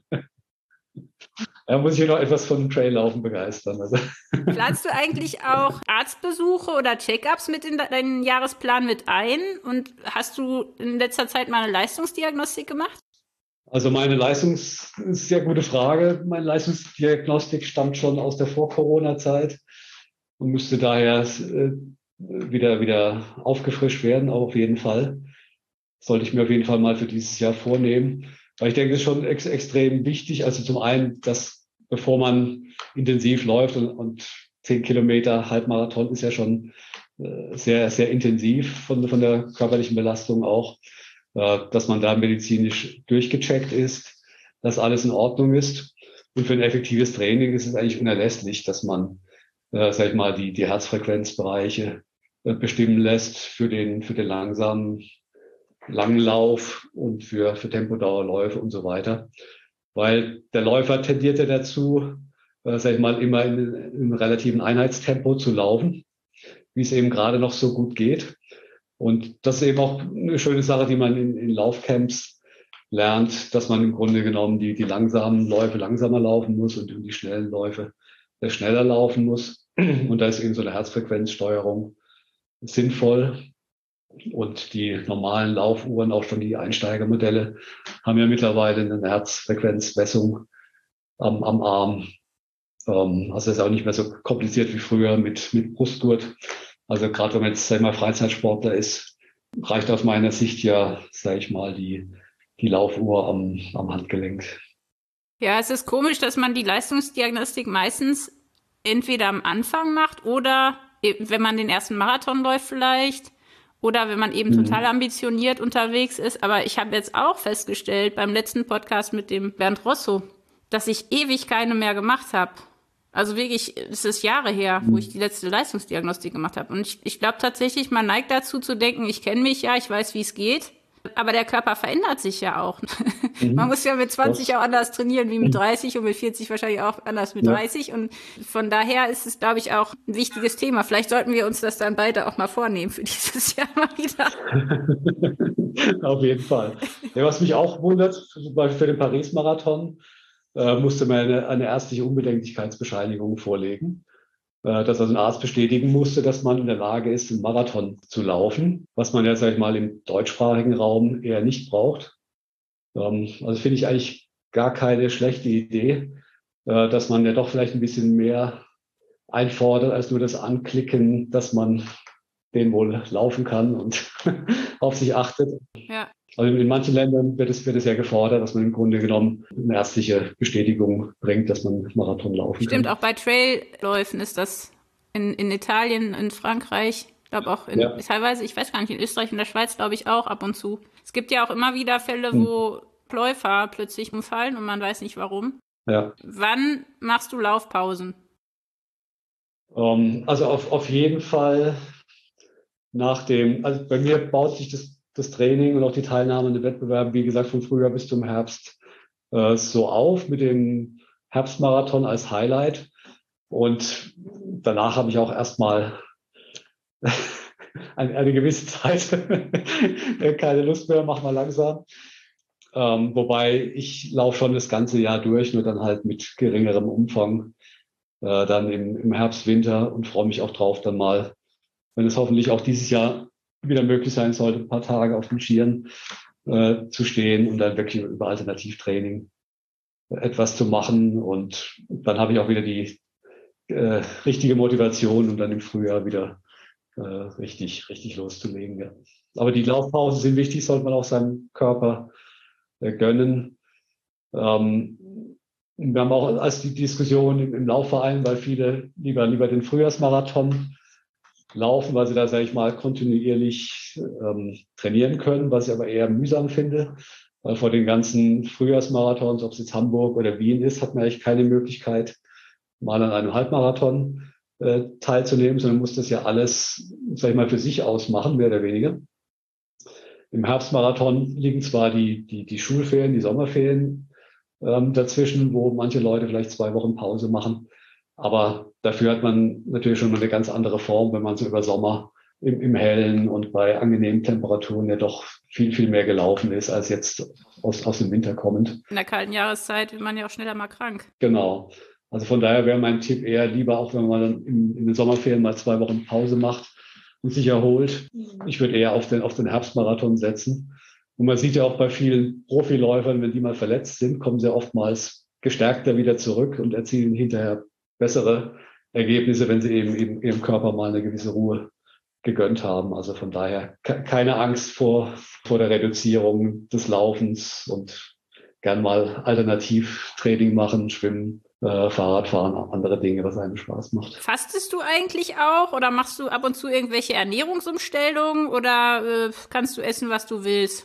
[SPEAKER 3] Da muss ich noch etwas von Traillaufen begeistern. Also.
[SPEAKER 2] Planst du eigentlich auch Arztbesuche oder Check-ups mit in deinen Jahresplan mit ein? Und hast du in letzter Zeit mal eine Leistungsdiagnostik gemacht?
[SPEAKER 3] Also meine Leistungs, sehr gute Frage. Meine Leistungsdiagnostik stammt schon aus der Vor-Corona-Zeit und müsste daher äh, wieder, wieder aufgefrischt werden, auch auf jeden Fall. Sollte ich mir auf jeden Fall mal für dieses Jahr vornehmen. Weil ich denke, das ist schon ex extrem wichtig. Also zum einen, dass bevor man intensiv läuft und, und zehn Kilometer Halbmarathon ist ja schon äh, sehr, sehr intensiv von, von der körperlichen Belastung auch, dass man da medizinisch durchgecheckt ist, dass alles in Ordnung ist. Und für ein effektives Training ist es eigentlich unerlässlich, dass man, äh, sag ich mal, die, die Herzfrequenzbereiche äh, bestimmen lässt für den, für den langsamen Langlauf und für, für Tempodauerläufe und so weiter. Weil der Läufer tendiert ja dazu, äh, sag ich mal, immer in, in relativen Einheitstempo zu laufen, wie es eben gerade noch so gut geht. Und das ist eben auch eine schöne Sache, die man in, in Laufcamps lernt, dass man im Grunde genommen die, die langsamen Läufe langsamer laufen muss und die schnellen Läufe schneller laufen muss. Und da ist eben so eine Herzfrequenzsteuerung sinnvoll. Und die normalen Laufuhren, auch schon die Einsteigermodelle, haben ja mittlerweile eine Herzfrequenzmessung am, am Arm. Ähm, also ist auch nicht mehr so kompliziert wie früher mit, mit Brustgurt. Also gerade wenn man jetzt, sag ich mal, Freizeitsportler ist, reicht aus meiner Sicht ja, sag ich mal, die, die Laufuhr am, am Handgelenk.
[SPEAKER 2] Ja, es ist komisch, dass man die Leistungsdiagnostik meistens entweder am Anfang macht oder wenn man den ersten Marathon läuft vielleicht oder wenn man eben
[SPEAKER 3] Mhm.
[SPEAKER 2] total ambitioniert unterwegs ist. Aber ich habe jetzt auch festgestellt beim letzten Podcast mit dem Bernd Rosso, dass ich ewig keine mehr gemacht habe. Also wirklich, es ist Jahre her, wo ich die letzte Leistungsdiagnostik gemacht habe. Und ich, ich glaube tatsächlich, man neigt dazu zu denken, ich kenne mich ja, ich weiß, wie es geht. Aber der Körper verändert sich ja auch.
[SPEAKER 3] Mhm.
[SPEAKER 2] Man muss ja mit zwanzig
[SPEAKER 3] Das-
[SPEAKER 2] auch anders trainieren wie mit dreißig und mit vierzig wahrscheinlich auch anders mit
[SPEAKER 3] Ja.
[SPEAKER 2] dreißig. Und von daher ist es, glaube ich, auch ein wichtiges Thema. Vielleicht sollten wir uns das dann beide auch mal vornehmen für dieses Jahr mal wieder.
[SPEAKER 3] Auf jeden Fall. Ja, was mich auch wundert, zum Beispiel für den Paris-Marathon, äh, musste man eine, eine ärztliche Unbedenklichkeitsbescheinigung vorlegen, äh, dass also ein Arzt bestätigen musste, dass man in der Lage ist, einen Marathon zu laufen, was man ja, sag ich mal, im deutschsprachigen Raum eher nicht braucht. Ähm, also finde ich eigentlich gar keine schlechte Idee, äh, dass man ja doch vielleicht ein bisschen mehr einfordert als nur das Anklicken, dass man den wohl laufen kann und auf sich achtet.
[SPEAKER 2] Ja.
[SPEAKER 3] Also in manchen Ländern wird es, wird es ja gefordert, dass man im Grunde genommen eine ärztliche Bestätigung bringt, dass man Marathon laufen
[SPEAKER 2] Stimmt,
[SPEAKER 3] kann.
[SPEAKER 2] auch bei Trailläufen ist das in, in Italien, in Frankreich, ich glaube auch in,
[SPEAKER 3] Ja.
[SPEAKER 2] teilweise, ich weiß gar nicht, in Österreich und der Schweiz glaube ich auch ab und zu. Es gibt ja auch immer wieder Fälle,
[SPEAKER 3] Hm.
[SPEAKER 2] wo Läufer plötzlich umfallen und man weiß nicht warum.
[SPEAKER 3] Ja.
[SPEAKER 2] Wann machst du Laufpausen?
[SPEAKER 3] Ähm, also auf, auf jeden Fall nach dem, also bei mir baut sich das, das Training und auch die Teilnahme an den Wettbewerben, wie gesagt, von Frühjahr bis zum Herbst äh, so auf mit dem Herbstmarathon als Highlight. Und danach habe ich auch erstmal eine, eine gewisse Zeit keine Lust mehr, mach mal langsam. Ähm, wobei ich laufe schon das ganze Jahr durch, nur dann halt mit geringerem Umfang, äh, dann im, im Herbst, Winter und freue mich auch drauf, dann mal, wenn es hoffentlich auch dieses Jahr wieder möglich sein sollte, ein paar Tage auf den Skiern äh, zu stehen und dann wirklich über Alternativtraining etwas zu machen. Und dann habe ich auch wieder die äh, richtige Motivation, um dann im Frühjahr wieder äh, richtig, richtig loszulegen. Ja. Aber die Laufpausen sind wichtig, sollte man auch seinem Körper äh, gönnen. Ähm, wir haben auch als die Diskussion im, im Laufverein, weil viele lieber, lieber den Frühjahrsmarathon laufen, weil sie da, sage ich mal, kontinuierlich ähm, trainieren können, was ich aber eher mühsam finde. Weil vor den ganzen Frühjahrsmarathons, ob es jetzt Hamburg oder Wien ist, hat man eigentlich keine Möglichkeit, mal an einem Halbmarathon äh, teilzunehmen, sondern muss das ja alles, sag ich mal, für sich ausmachen, mehr oder weniger. Im Herbstmarathon liegen zwar die, die, die Schulferien, die Sommerferien ähm, dazwischen, wo manche Leute vielleicht zwei Wochen Pause machen. Aber dafür hat man natürlich schon mal eine ganz andere Form, wenn man so über Sommer im, im Hellen und bei angenehmen Temperaturen ja doch viel, viel mehr gelaufen ist, als jetzt aus, aus dem Winter kommend.
[SPEAKER 2] In der kalten Jahreszeit wird man ja auch schneller mal krank.
[SPEAKER 3] Genau. Also von daher wäre mein Tipp eher lieber, auch wenn man dann in, in den Sommerferien mal zwei Wochen Pause macht und sich erholt. Ich würde eher auf den, auf den Herbstmarathon setzen. Und man sieht ja auch bei vielen Profiläufern, wenn die mal verletzt sind, kommen sie oftmals gestärkter wieder zurück und erzielen hinterher bessere Ergebnisse, wenn sie eben, eben ihrem Körper mal eine gewisse Ruhe gegönnt haben. Also von daher ke- keine Angst vor, vor der Reduzierung des Laufens und gern mal Alternativtraining machen, schwimmen, äh, Fahrradfahren, andere Dinge, was einem Spaß macht.
[SPEAKER 2] Fastest du eigentlich auch oder machst du ab und zu irgendwelche Ernährungsumstellungen oder äh, kannst du essen, was du willst?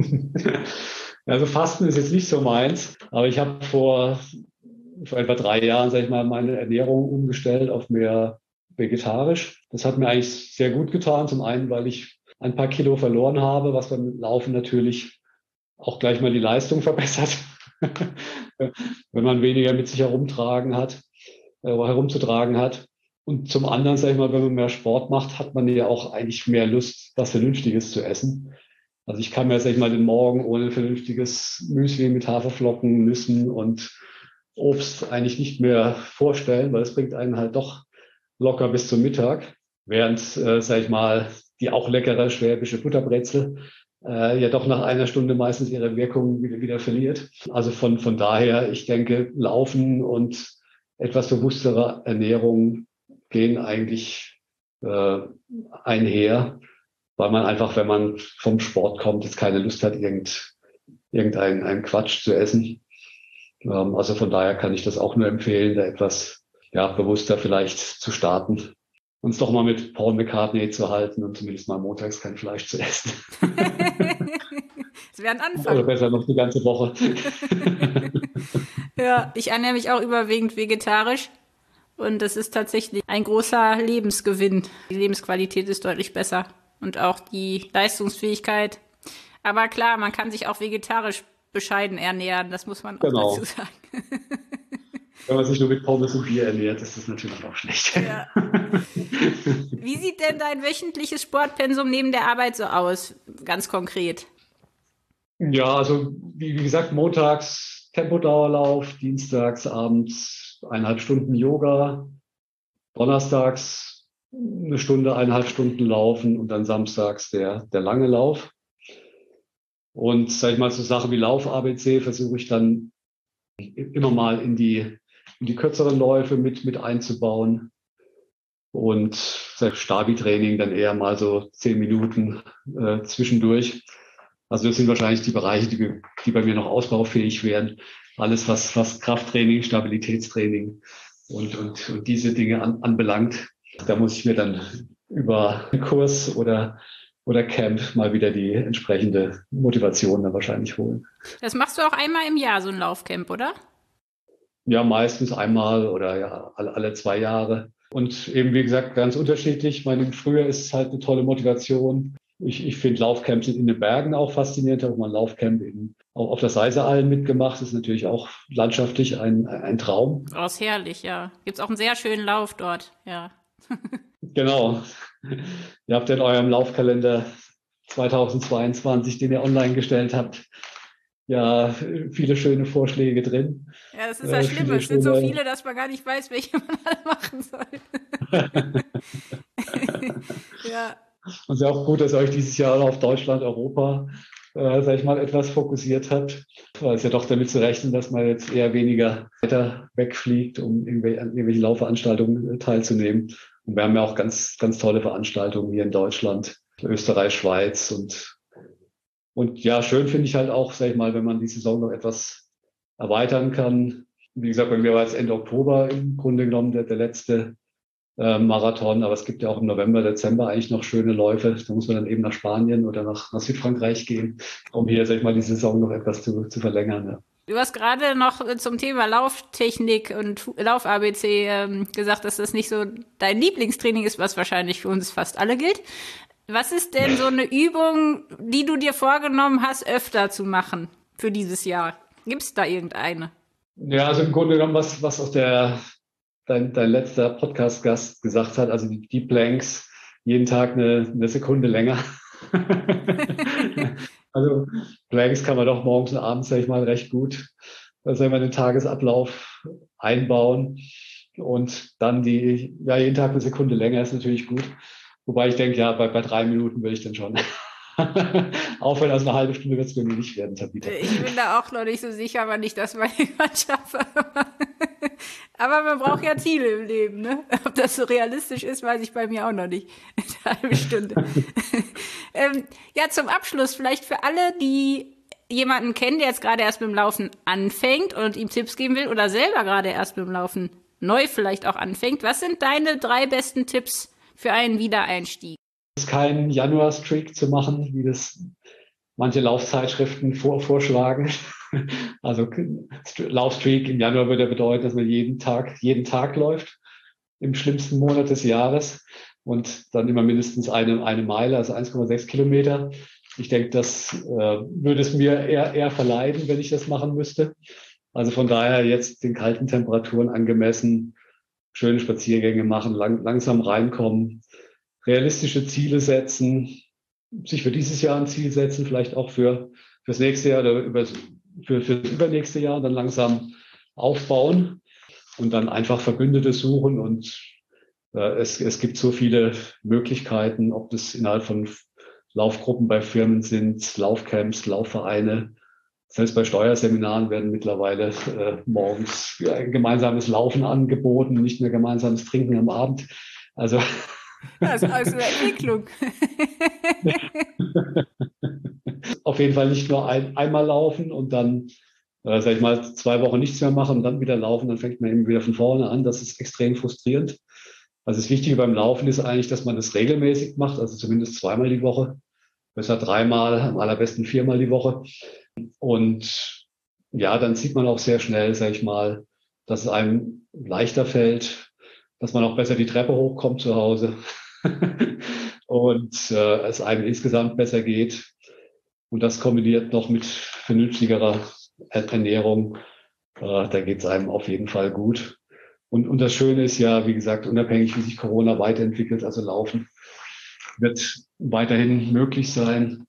[SPEAKER 3] Also Fasten ist jetzt nicht so meins, aber ich habe vor, vor etwa drei Jahren, sag ich mal, meine Ernährung umgestellt auf mehr vegetarisch. Das hat mir eigentlich sehr gut getan. Zum einen, weil ich ein paar Kilo verloren habe, was beim Laufen natürlich auch gleich mal die Leistung verbessert, wenn man weniger mit sich herumtragen hat, äh, herumzutragen hat. Und zum anderen, sag ich mal, wenn man mehr Sport macht, hat man ja auch eigentlich mehr Lust, was Vernünftiges zu essen. Also ich kann mir, sag ich mal, den Morgen ohne vernünftiges Müsli mit Haferflocken, Nüssen und Obst eigentlich nicht mehr vorstellen, weil es bringt einen halt doch locker bis zum Mittag. Während, äh, sag ich mal, die auch leckere schwäbische Butterbrezel äh, ja doch nach einer Stunde meistens ihre Wirkung wieder, wieder verliert. Also von, von daher, ich denke, Laufen und etwas bewusstere Ernährung gehen eigentlich äh, einher, weil man einfach, wenn man vom Sport kommt, jetzt keine Lust hat, irgend, irgendeinen einen Quatsch zu essen. Ähm, also von daher kann ich das auch nur empfehlen, da etwas ja, bewusster vielleicht zu starten. uns doch mal mit Paul McCartney zu halten und zumindest mal montags kein Fleisch zu essen.
[SPEAKER 2] Das wäre ein Anfang.
[SPEAKER 3] Oder besser noch die ganze Woche.
[SPEAKER 2] Ja, ich ernähre mich auch überwiegend vegetarisch. Und das ist tatsächlich ein großer Lebensgewinn. Die Lebensqualität ist deutlich besser und auch die Leistungsfähigkeit. Aber klar, man kann sich auch vegetarisch bescheiden ernähren, das muss man auch
[SPEAKER 3] genau.
[SPEAKER 2] dazu sagen.
[SPEAKER 3] Wenn man sich nur mit Pommes und Bier ernährt, ist das natürlich auch schlecht.
[SPEAKER 2] Ja. Wie sieht denn dein wöchentliches Sportpensum neben der Arbeit so aus, ganz konkret?
[SPEAKER 3] Ja, also wie, wie gesagt, montags Tempodauerlauf, dienstags abends eineinhalb Stunden Yoga, donnerstags eine Stunde, eineinhalb Stunden Laufen und dann samstags der, der lange Lauf. Und sag ich mal, so Sachen wie Lauf-A B C versuche ich dann immer mal in die, in die kürzeren Läufe mit, mit einzubauen. Und Stabi-Training dann eher mal so zehn Minuten äh, zwischendurch. Also das sind wahrscheinlich die Bereiche, die, die bei mir noch ausbaufähig wären. Alles, was, was Krafttraining, Stabilitätstraining und, und, und diese Dinge an, anbelangt. Da muss ich mir dann über einen Kurs oder, oder Camp mal wieder die entsprechende Motivation dann wahrscheinlich holen.
[SPEAKER 2] Das machst du auch einmal im Jahr, so ein Laufcamp, oder?
[SPEAKER 3] Ja, meistens einmal oder ja, alle, alle zwei Jahre. Und eben, wie gesagt, ganz unterschiedlich. Ich meine, früher ist es halt eine tolle Motivation. Ich, ich finde Laufcamps in den Bergen auch faszinierend. Ich habe mal ein Laufcamp in, auch auf der Seisealm mitgemacht. Das ist natürlich auch landschaftlich ein, ein Traum.
[SPEAKER 2] Oh, ist herrlich, ja. Gibt es auch einen sehr schönen Lauf dort, ja.
[SPEAKER 3] Genau. Ihr habt in eurem Laufkalender zweitausendzweiundzwanzig, den ihr online gestellt habt, ja, viele schöne Vorschläge drin.
[SPEAKER 2] Ja, das ist das äh, Schlimme. Es sind so viele, dass man gar nicht weiß, welche man alle machen soll. Ja.
[SPEAKER 3] Und es ist ja auch gut, dass ihr euch dieses Jahr auf Deutschland, Europa, äh, sag ich mal, etwas fokussiert habt. Weil es ja doch damit zu rechnen, dass man jetzt eher weniger weiter wegfliegt, um irgendwelche, an irgendwelchen Laufveranstaltungen teilzunehmen. Und wir haben ja auch ganz, ganz tolle Veranstaltungen hier in Deutschland, Österreich, Schweiz und Und ja, schön finde ich halt auch, sag ich mal, wenn man die Saison noch etwas erweitern kann. Wie gesagt, bei mir war jetzt Ende Oktober im Grunde genommen der, der letzte äh, Marathon, aber es gibt ja auch im November, Dezember eigentlich noch schöne Läufe. Da muss man dann eben nach Spanien oder nach, nach Südfrankreich gehen, um hier, sag ich mal, die Saison noch etwas zu, zu verlängern. Ja.
[SPEAKER 2] Du hast gerade noch zum Thema Lauftechnik und Lauf-A B C ähm, gesagt, dass das nicht so dein Lieblingstraining ist, was wahrscheinlich für uns fast alle gilt. Was ist denn so eine Übung, die du dir vorgenommen hast, öfter zu machen für dieses Jahr? Gibt es da irgendeine?
[SPEAKER 3] Ja, also im Grunde genommen, was, was auch der, dein, dein letzter Podcast-Gast gesagt hat, also die Deep Planks, jeden Tag eine, eine Sekunde länger. Also Planks kann man doch morgens und abends, sag ich mal, recht gut, also wenn man den Tagesablauf einbauen und dann die, ja, jeden Tag eine Sekunde länger ist natürlich gut. Wobei ich denke, ja, bei, bei drei Minuten würde ich dann schon aufhören. Also eine halbe Stunde wird es bei mir nicht werden, Tabitha.
[SPEAKER 2] Ich bin da auch noch nicht so sicher, wann ich das mal irgendwann schaffe. Aber man braucht ja Ziele im Leben, ne? Ob das so realistisch ist, weiß ich bei mir auch noch nicht. Eine halbe Stunde. ähm, ja, zum Abschluss vielleicht für alle, die jemanden kennen, der jetzt gerade erst mit dem Laufen anfängt und ihm Tipps geben will oder selber gerade erst mit dem Laufen neu vielleicht auch anfängt. Was sind deine drei besten Tipps für einen Wiedereinstieg?
[SPEAKER 3] Es ist kein Januar-Streak zu machen, wie das manche Laufzeitschriften vor, vorschlagen. Also Laufstreak im Januar würde bedeuten, dass man jeden Tag, jeden Tag läuft, im schlimmsten Monat des Jahres und dann immer mindestens eine, eine Meile, also eins Komma sechs Kilometer. Ich denke, das äh, würde es mir eher, eher verleiden, wenn ich das machen müsste. Also von daher jetzt den kalten Temperaturen angemessen, schöne Spaziergänge machen, lang, langsam reinkommen, realistische Ziele setzen, sich für dieses Jahr ein Ziel setzen, vielleicht auch für fürs nächste Jahr oder über, für, für das übernächste Jahr, dann langsam aufbauen und dann einfach Verbündete suchen. Und äh, es, es gibt so viele Möglichkeiten, ob das innerhalb von Laufgruppen bei Firmen sind, Laufcamps, Laufvereine. Selbst bei Steuerseminaren werden mittlerweile äh, morgens ja, ein gemeinsames Laufen angeboten, nicht mehr gemeinsames Trinken am Abend. Also
[SPEAKER 2] das ist also eine Entwicklung.
[SPEAKER 3] Auf jeden Fall nicht nur ein, einmal laufen und dann, äh, sag ich mal, zwei Wochen nichts mehr machen und dann wieder laufen, dann fängt man eben wieder von vorne an. Das ist extrem frustrierend. Also das Wichtige beim Laufen ist eigentlich, dass man das regelmäßig macht, also zumindest zweimal die Woche, besser dreimal, am allerbesten viermal die Woche. Und ja, dann sieht man auch sehr schnell, sage ich mal, dass es einem leichter fällt, dass man auch besser die Treppe hochkommt zu Hause und äh, es einem insgesamt besser geht. Und das kombiniert noch mit vernünftigerer Ernährung, äh, da geht es einem auf jeden Fall gut. Und, und das Schöne ist ja, wie gesagt, unabhängig wie sich Corona weiterentwickelt, also Laufen wird weiterhin möglich sein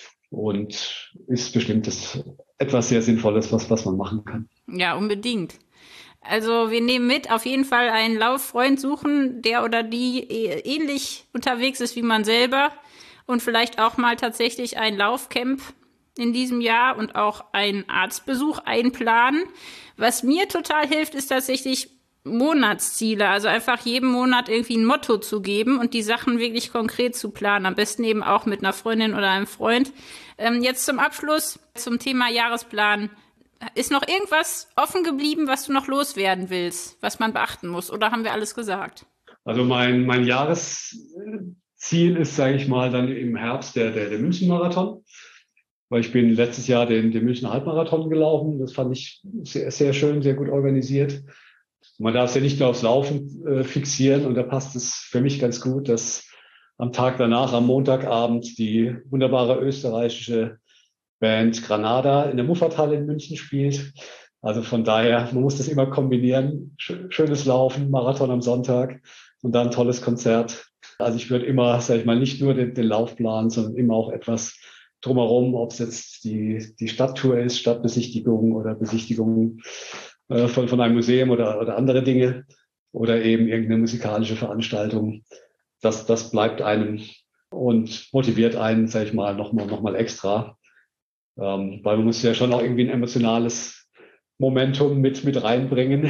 [SPEAKER 3] und ist bestimmt das etwas sehr Sinnvolles, was, was man machen kann.
[SPEAKER 2] Ja, unbedingt. Also wir nehmen mit, auf jeden Fall einen Lauffreund suchen, der oder die ähnlich unterwegs ist wie man selber und vielleicht auch mal tatsächlich ein Laufcamp in diesem Jahr und auch einen Arztbesuch einplanen. Was mir total hilft, ist tatsächlich Monatsziele, also einfach jedem Monat irgendwie ein Motto zu geben und die Sachen wirklich konkret zu planen, am besten eben auch mit einer Freundin oder einem Freund. Ähm, jetzt zum Abschluss zum Thema Jahresplan. Ist noch irgendwas offen geblieben, was du noch loswerden willst, was man beachten muss, oder haben wir alles gesagt?
[SPEAKER 3] Also mein, mein Jahresziel ist, sage ich mal, dann im Herbst der, der, der München-Marathon, weil ich bin letztes Jahr den, den München Halbmarathon gelaufen. Das fand ich sehr, sehr schön, sehr gut organisiert. Man darf es ja nicht nur aufs Laufen äh, fixieren und da passt es für mich ganz gut, dass am Tag danach, am Montagabend, die wunderbare österreichische Band Granada in der Muffathalle in München spielt. Also von daher, man muss das immer kombinieren. Schönes Laufen, Marathon am Sonntag und dann ein tolles Konzert. Also ich würde immer, sage ich mal, nicht nur den, den Lauf planen, sondern immer auch etwas drumherum, ob es jetzt die, die Stadttour ist, Stadtbesichtigung oder Besichtigung äh, von, von einem Museum oder, oder andere Dinge oder eben irgendeine musikalische Veranstaltung. Das, das bleibt einem und motiviert einen, sage ich mal, nochmal noch mal extra. Ähm, weil man muss ja schon auch irgendwie ein emotionales Momentum mit, mit reinbringen.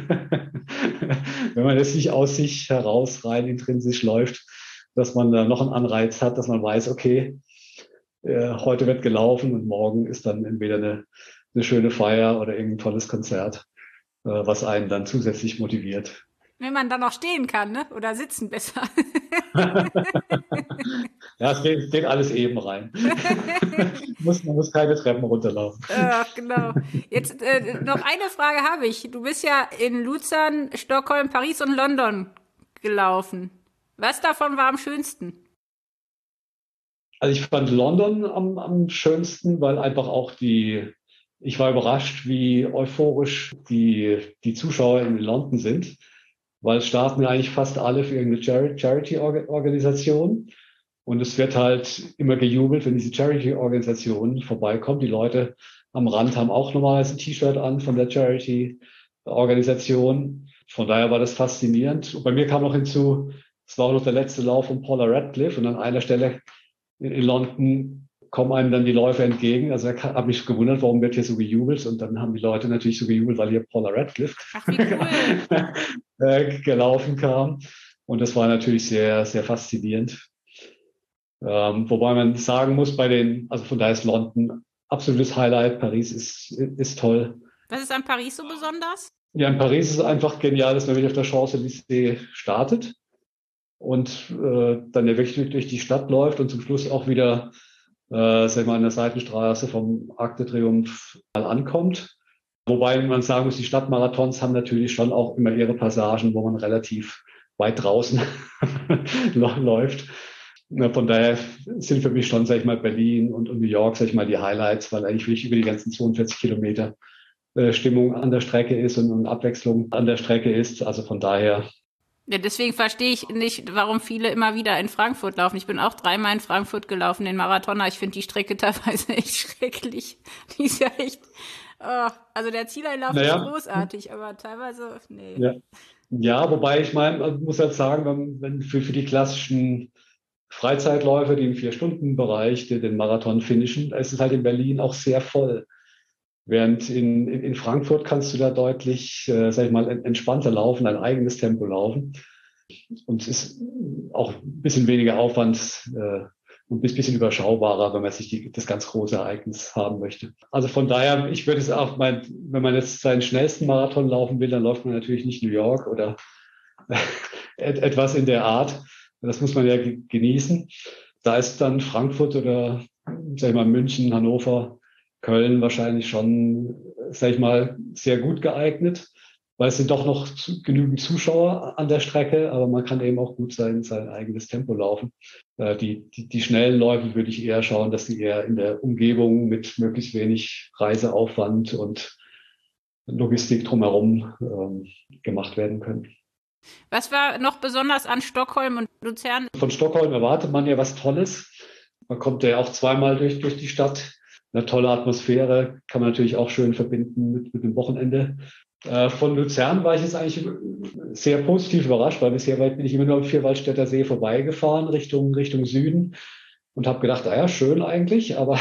[SPEAKER 3] Wenn man das nicht aus sich heraus rein intrinsisch läuft, dass man da noch einen Anreiz hat, dass man weiß, okay, äh, heute wird gelaufen und morgen ist dann entweder eine, eine schöne Feier oder irgendein tolles Konzert, äh, was einen dann zusätzlich motiviert.
[SPEAKER 2] Wenn man dann noch stehen kann, ne? Oder sitzen besser.
[SPEAKER 3] Ja, es geht, geht alles eben rein. muss, man muss keine Treppen runterlaufen.
[SPEAKER 2] Ja, genau. Jetzt äh, noch eine Frage habe ich. Du bist ja in Luzern, Stockholm, Paris und London gelaufen. Was davon war am schönsten?
[SPEAKER 3] Also ich fand London am, am schönsten, weil einfach auch die, ich war überrascht, wie euphorisch die, die Zuschauer in London sind, weil es starten ja eigentlich fast alle für irgendeine Charity-Organisation. Und es wird halt immer gejubelt, wenn diese Charity-Organisation vorbeikommt. Die Leute am Rand haben auch normalerweise ein T-Shirt an von der Charity-Organisation. Von daher war das faszinierend. Und bei mir kam noch hinzu, es war auch noch der letzte Lauf von Paula Radcliffe. Und an einer Stelle in London kommen einem dann die Läufer entgegen. Also ich habe mich gewundert, warum wird hier so gejubelt? Und dann haben die Leute natürlich so gejubelt, weil hier Paula Radcliffe
[SPEAKER 2] Ach, wie
[SPEAKER 3] cool. gelaufen kam. Und das war natürlich sehr, sehr faszinierend. Ähm, wobei man sagen muss, bei den, also von daher ist London absolutes Highlight. Paris ist, ist toll.
[SPEAKER 2] Was ist an Paris so besonders?
[SPEAKER 3] Ja, in Paris ist es einfach genial, dass man wirklich auf der Champs-Élysées startet und äh, dann ja wirklich durch die Stadt läuft und zum Schluss auch wieder, äh, sag ich mal, an der Seitenstraße vom Arc de Triomphe ankommt. Wobei man sagen muss, die Stadtmarathons haben natürlich schon auch immer ihre Passagen, wo man relativ weit draußen läuft. Von daher sind für mich schon, sag ich mal, Berlin und, und New York, sag ich mal, die Highlights, weil eigentlich wirklich über die ganzen zweiundvierzig Kilometer äh, Stimmung an der Strecke ist und, und Abwechslung an der Strecke ist. Also von daher.
[SPEAKER 2] Ja, deswegen verstehe ich nicht, warum viele immer wieder in Frankfurt laufen. Ich bin auch dreimal in Frankfurt gelaufen, den Marathoner. Ich finde die Strecke teilweise echt schrecklich. Die ist ja echt, oh, also der Zieleinlauf naja. ist großartig, aber teilweise, nee.
[SPEAKER 3] Ja, ja, wobei ich meine, man muss halt sagen, wenn, wenn für, für die klassischen Freizeitläufer, die im Vier-Stunden-Bereich den Marathon finishen, da ist es halt in Berlin auch sehr voll. Während in, in, in Frankfurt kannst du da deutlich, äh, sag ich mal, entspannter laufen, ein eigenes Tempo laufen. Und es ist auch ein bisschen weniger Aufwand äh, und ein bisschen überschaubarer, wenn man sich die, das ganz große Ereignis haben möchte. Also von daher, ich würde es auch, mein, wenn man jetzt seinen schnellsten Marathon laufen will, dann läuft man natürlich nicht New York oder et- etwas in der Art. Das muss man ja ge- genießen. Da ist dann Frankfurt oder, sag ich mal, München, Hannover, Köln wahrscheinlich schon, sag ich mal, sehr gut geeignet, weil es sind doch noch zu, genügend Zuschauer an der Strecke, aber man kann eben auch gut sein, sein eigenes Tempo laufen. Äh, die, die, die schnellen Läufe würde ich eher schauen, dass die eher in der Umgebung mit möglichst wenig Reiseaufwand und Logistik drumherum ähm, gemacht werden können.
[SPEAKER 2] Was war noch besonders an Stockholm und Luzern?
[SPEAKER 3] Von Stockholm erwartet man ja was Tolles. Man kommt ja auch zweimal durch, durch die Stadt. Eine tolle Atmosphäre kann man natürlich auch schön verbinden mit, mit dem Wochenende. Äh, von Luzern war ich jetzt eigentlich sehr positiv überrascht, weil bisher bin ich immer nur am Vierwaldstätter See vorbeigefahren, Richtung, Richtung Süden und habe gedacht, ah ja, schön eigentlich, aber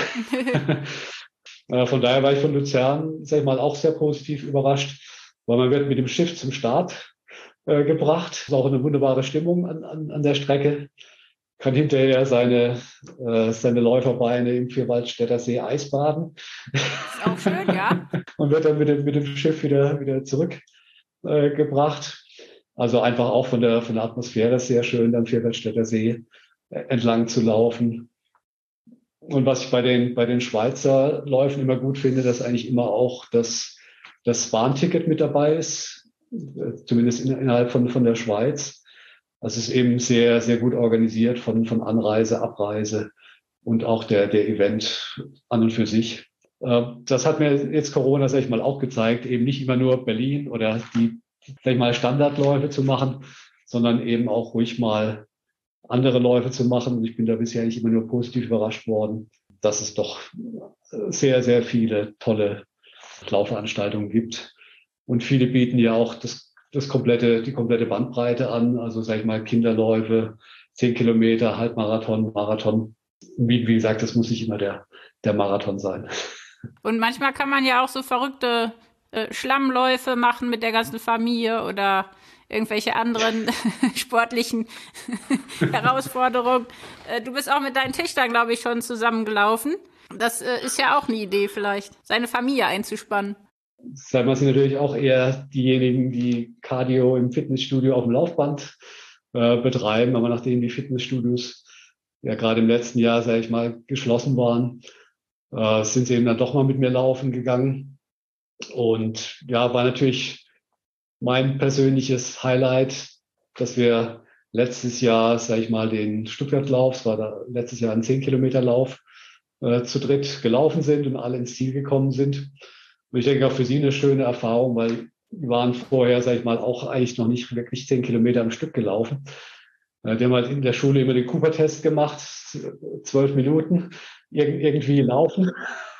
[SPEAKER 3] äh, von daher war ich von Luzern, sag ich mal, auch sehr positiv überrascht, weil man wird mit dem Schiff zum Start äh, gebracht. Ist auch eine wunderbare Stimmung an, an, an der Strecke. Kann hinterher seine, äh, seine Läuferbeine im Vierwaldstätter See eisbaden.
[SPEAKER 2] Ist auch schön, ja.
[SPEAKER 3] Und wird dann mit dem, mit dem Schiff wieder, wieder zurückgebracht. Äh, gebracht. Also einfach auch von der, von der Atmosphäre sehr schön, am Vierwaldstätter See äh, entlang zu laufen. Und was ich bei den, bei den Schweizer Läufen immer gut finde, dass eigentlich immer auch das, das Bahnticket mit dabei ist, äh, zumindest in, innerhalb von, von der Schweiz. Das ist eben sehr, sehr gut organisiert von, von Anreise, Abreise und auch der, der Event an und für sich. Das hat mir jetzt Corona, sag ich mal, auch gezeigt, eben nicht immer nur Berlin oder die, sag ich mal, Standardläufe zu machen, sondern eben auch ruhig mal andere Läufe zu machen. Und ich bin da bisher nicht immer nur positiv überrascht worden, dass es doch sehr, sehr viele tolle Laufveranstaltungen gibt. Und viele bieten ja auch das das komplette, die komplette Bandbreite an. Also, sag ich mal, Kinderläufe, zehn Kilometer, Halbmarathon, Marathon. Wie, wie gesagt, das muss nicht immer der, der Marathon sein.
[SPEAKER 2] Und manchmal kann man ja auch so verrückte äh, Schlammläufe machen mit der ganzen Familie oder irgendwelche anderen sportlichen Herausforderungen. Äh, du bist auch mit deinen Töchtern, glaube ich, schon zusammengelaufen. Das äh, ist ja auch eine Idee vielleicht, seine Familie einzuspannen.
[SPEAKER 3] Sagen wir, sind natürlich auch eher diejenigen, die Cardio im Fitnessstudio auf dem Laufband äh, betreiben. Aber nachdem die Fitnessstudios ja gerade im letzten Jahr, sage ich mal, geschlossen waren, äh, sind sie eben dann doch mal mit mir laufen gegangen. Und ja, war natürlich mein persönliches Highlight, dass wir letztes Jahr, sage ich mal, den Stuttgart-Lauf, es war da letztes Jahr ein zehn Kilometer Lauf, äh, zu dritt gelaufen sind und alle ins Ziel gekommen sind. Und ich denke auch für sie eine schöne Erfahrung, weil die waren vorher, sage ich mal, auch eigentlich noch nicht wirklich zehn Kilometer am Stück gelaufen. Die haben halt in der Schule immer den Cooper-Test gemacht, zwölf Minuten irg- irgendwie laufen,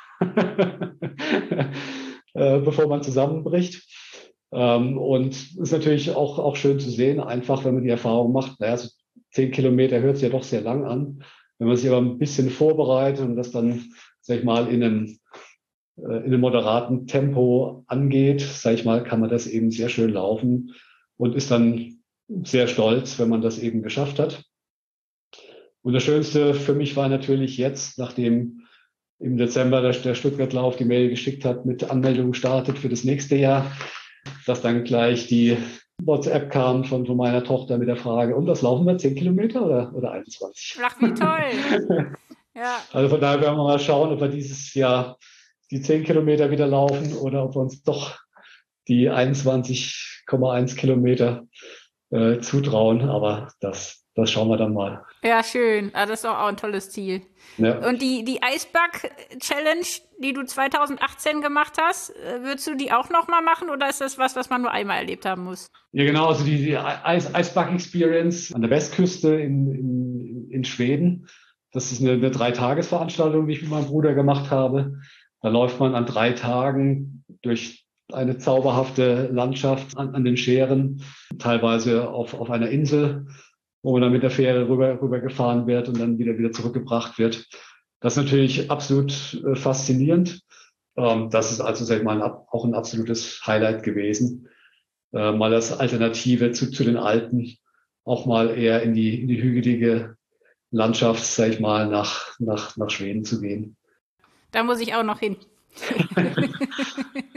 [SPEAKER 3] bevor man zusammenbricht. Und es ist natürlich auch, auch schön zu sehen, einfach wenn man die Erfahrung macht, naja, so zehn Kilometer hört sich ja doch sehr lang an. Wenn man sich aber ein bisschen vorbereitet und das dann, sag ich mal, in einem in einem moderaten Tempo angeht, sage ich mal, kann man das eben sehr schön laufen und ist dann sehr stolz, wenn man das eben geschafft hat. Und das Schönste für mich war natürlich jetzt, nachdem im Dezember der, der Stuttgart-Lauf die Mail geschickt hat, mit Anmeldung startet für das nächste Jahr, dass dann gleich die WhatsApp kam von, von meiner Tochter mit der Frage, und was laufen wir, zehn Kilometer oder, oder einundzwanzig?
[SPEAKER 2] Ach, wie toll. Ja.
[SPEAKER 3] Also von daher werden wir mal schauen, ob wir dieses Jahr die zehn Kilometer wieder laufen oder ob wir uns doch die einundzwanzig Komma eins Kilometer äh, zutrauen. Aber das, das schauen wir dann mal.
[SPEAKER 2] Ja, schön. Ah, das ist auch ein tolles Ziel.
[SPEAKER 3] Ja.
[SPEAKER 2] Und die, die Eisberg-Challenge, die du zwanzig achtzehn gemacht hast, würdest du die auch nochmal machen oder ist das was, was man nur einmal erlebt haben muss?
[SPEAKER 3] Ja, genau. Also die, die Eis, Eisberg-Experience an der Westküste in, in, in Schweden. Das ist eine, eine Dreitagesveranstaltung, die ich mit meinem Bruder gemacht habe. Da läuft man an drei Tagen durch eine zauberhafte Landschaft an, an den Schären, teilweise auf, auf einer Insel, wo man dann mit der Fähre rüber, rüber gefahren wird und dann wieder, wieder zurückgebracht wird. Das ist natürlich absolut äh, faszinierend. Ähm, das ist also, sag ich mal, auch ein absolutes Highlight gewesen, äh, mal als Alternative zu, zu den Alpen auch mal eher in die, in die hügelige Landschaft, sag ich mal, nach, nach, nach Schweden zu gehen.
[SPEAKER 2] Da muss ich auch noch hin.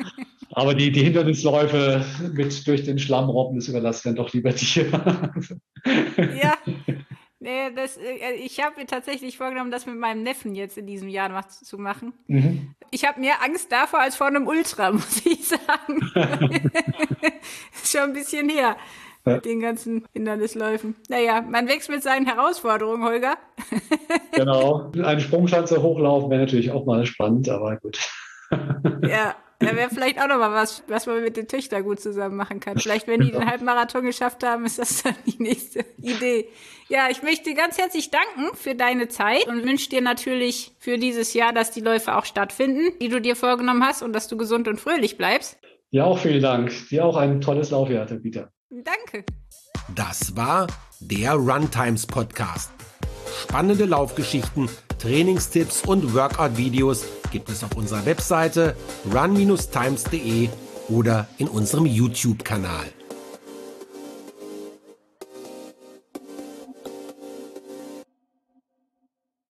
[SPEAKER 3] Aber die, die Hindernisläufe mit durch den Schlamm robben, das überlasse ich dann doch lieber dir.
[SPEAKER 2] Ja, nee, das, äh, ich habe mir tatsächlich vorgenommen, das mit meinem Neffen jetzt in diesem Jahr noch zu machen. Mhm. Ich habe mehr Angst davor als vor einem Ultra, muss ich sagen. Ist schon ein bisschen her. Ja. Mit den ganzen Hindernisläufen. Naja, man wächst mit seinen Herausforderungen, Holger.
[SPEAKER 3] Genau. Eine Sprungschanze hochlaufen wäre natürlich auch mal spannend, aber gut.
[SPEAKER 2] Ja, da wäre vielleicht auch noch mal was, was man mit den Töchtern gut zusammen machen kann. Vielleicht, wenn die den Halbmarathon geschafft haben, ist das dann die nächste Idee. Ja, ich möchte dir ganz herzlich danken für deine Zeit und wünsche dir natürlich für dieses Jahr, dass die Läufe auch stattfinden, die du dir vorgenommen hast und dass du gesund und fröhlich bleibst.
[SPEAKER 3] Ja, auch vielen Dank. Dir auch ein tolles Laufjahr, Tabitha.
[SPEAKER 2] Danke.
[SPEAKER 1] Das war der Runtimes Podcast. Spannende Laufgeschichten, Trainingstipps und Workout-Videos gibt es auf unserer Webseite run Bindestrich times punkt de oder in unserem YouTube-Kanal.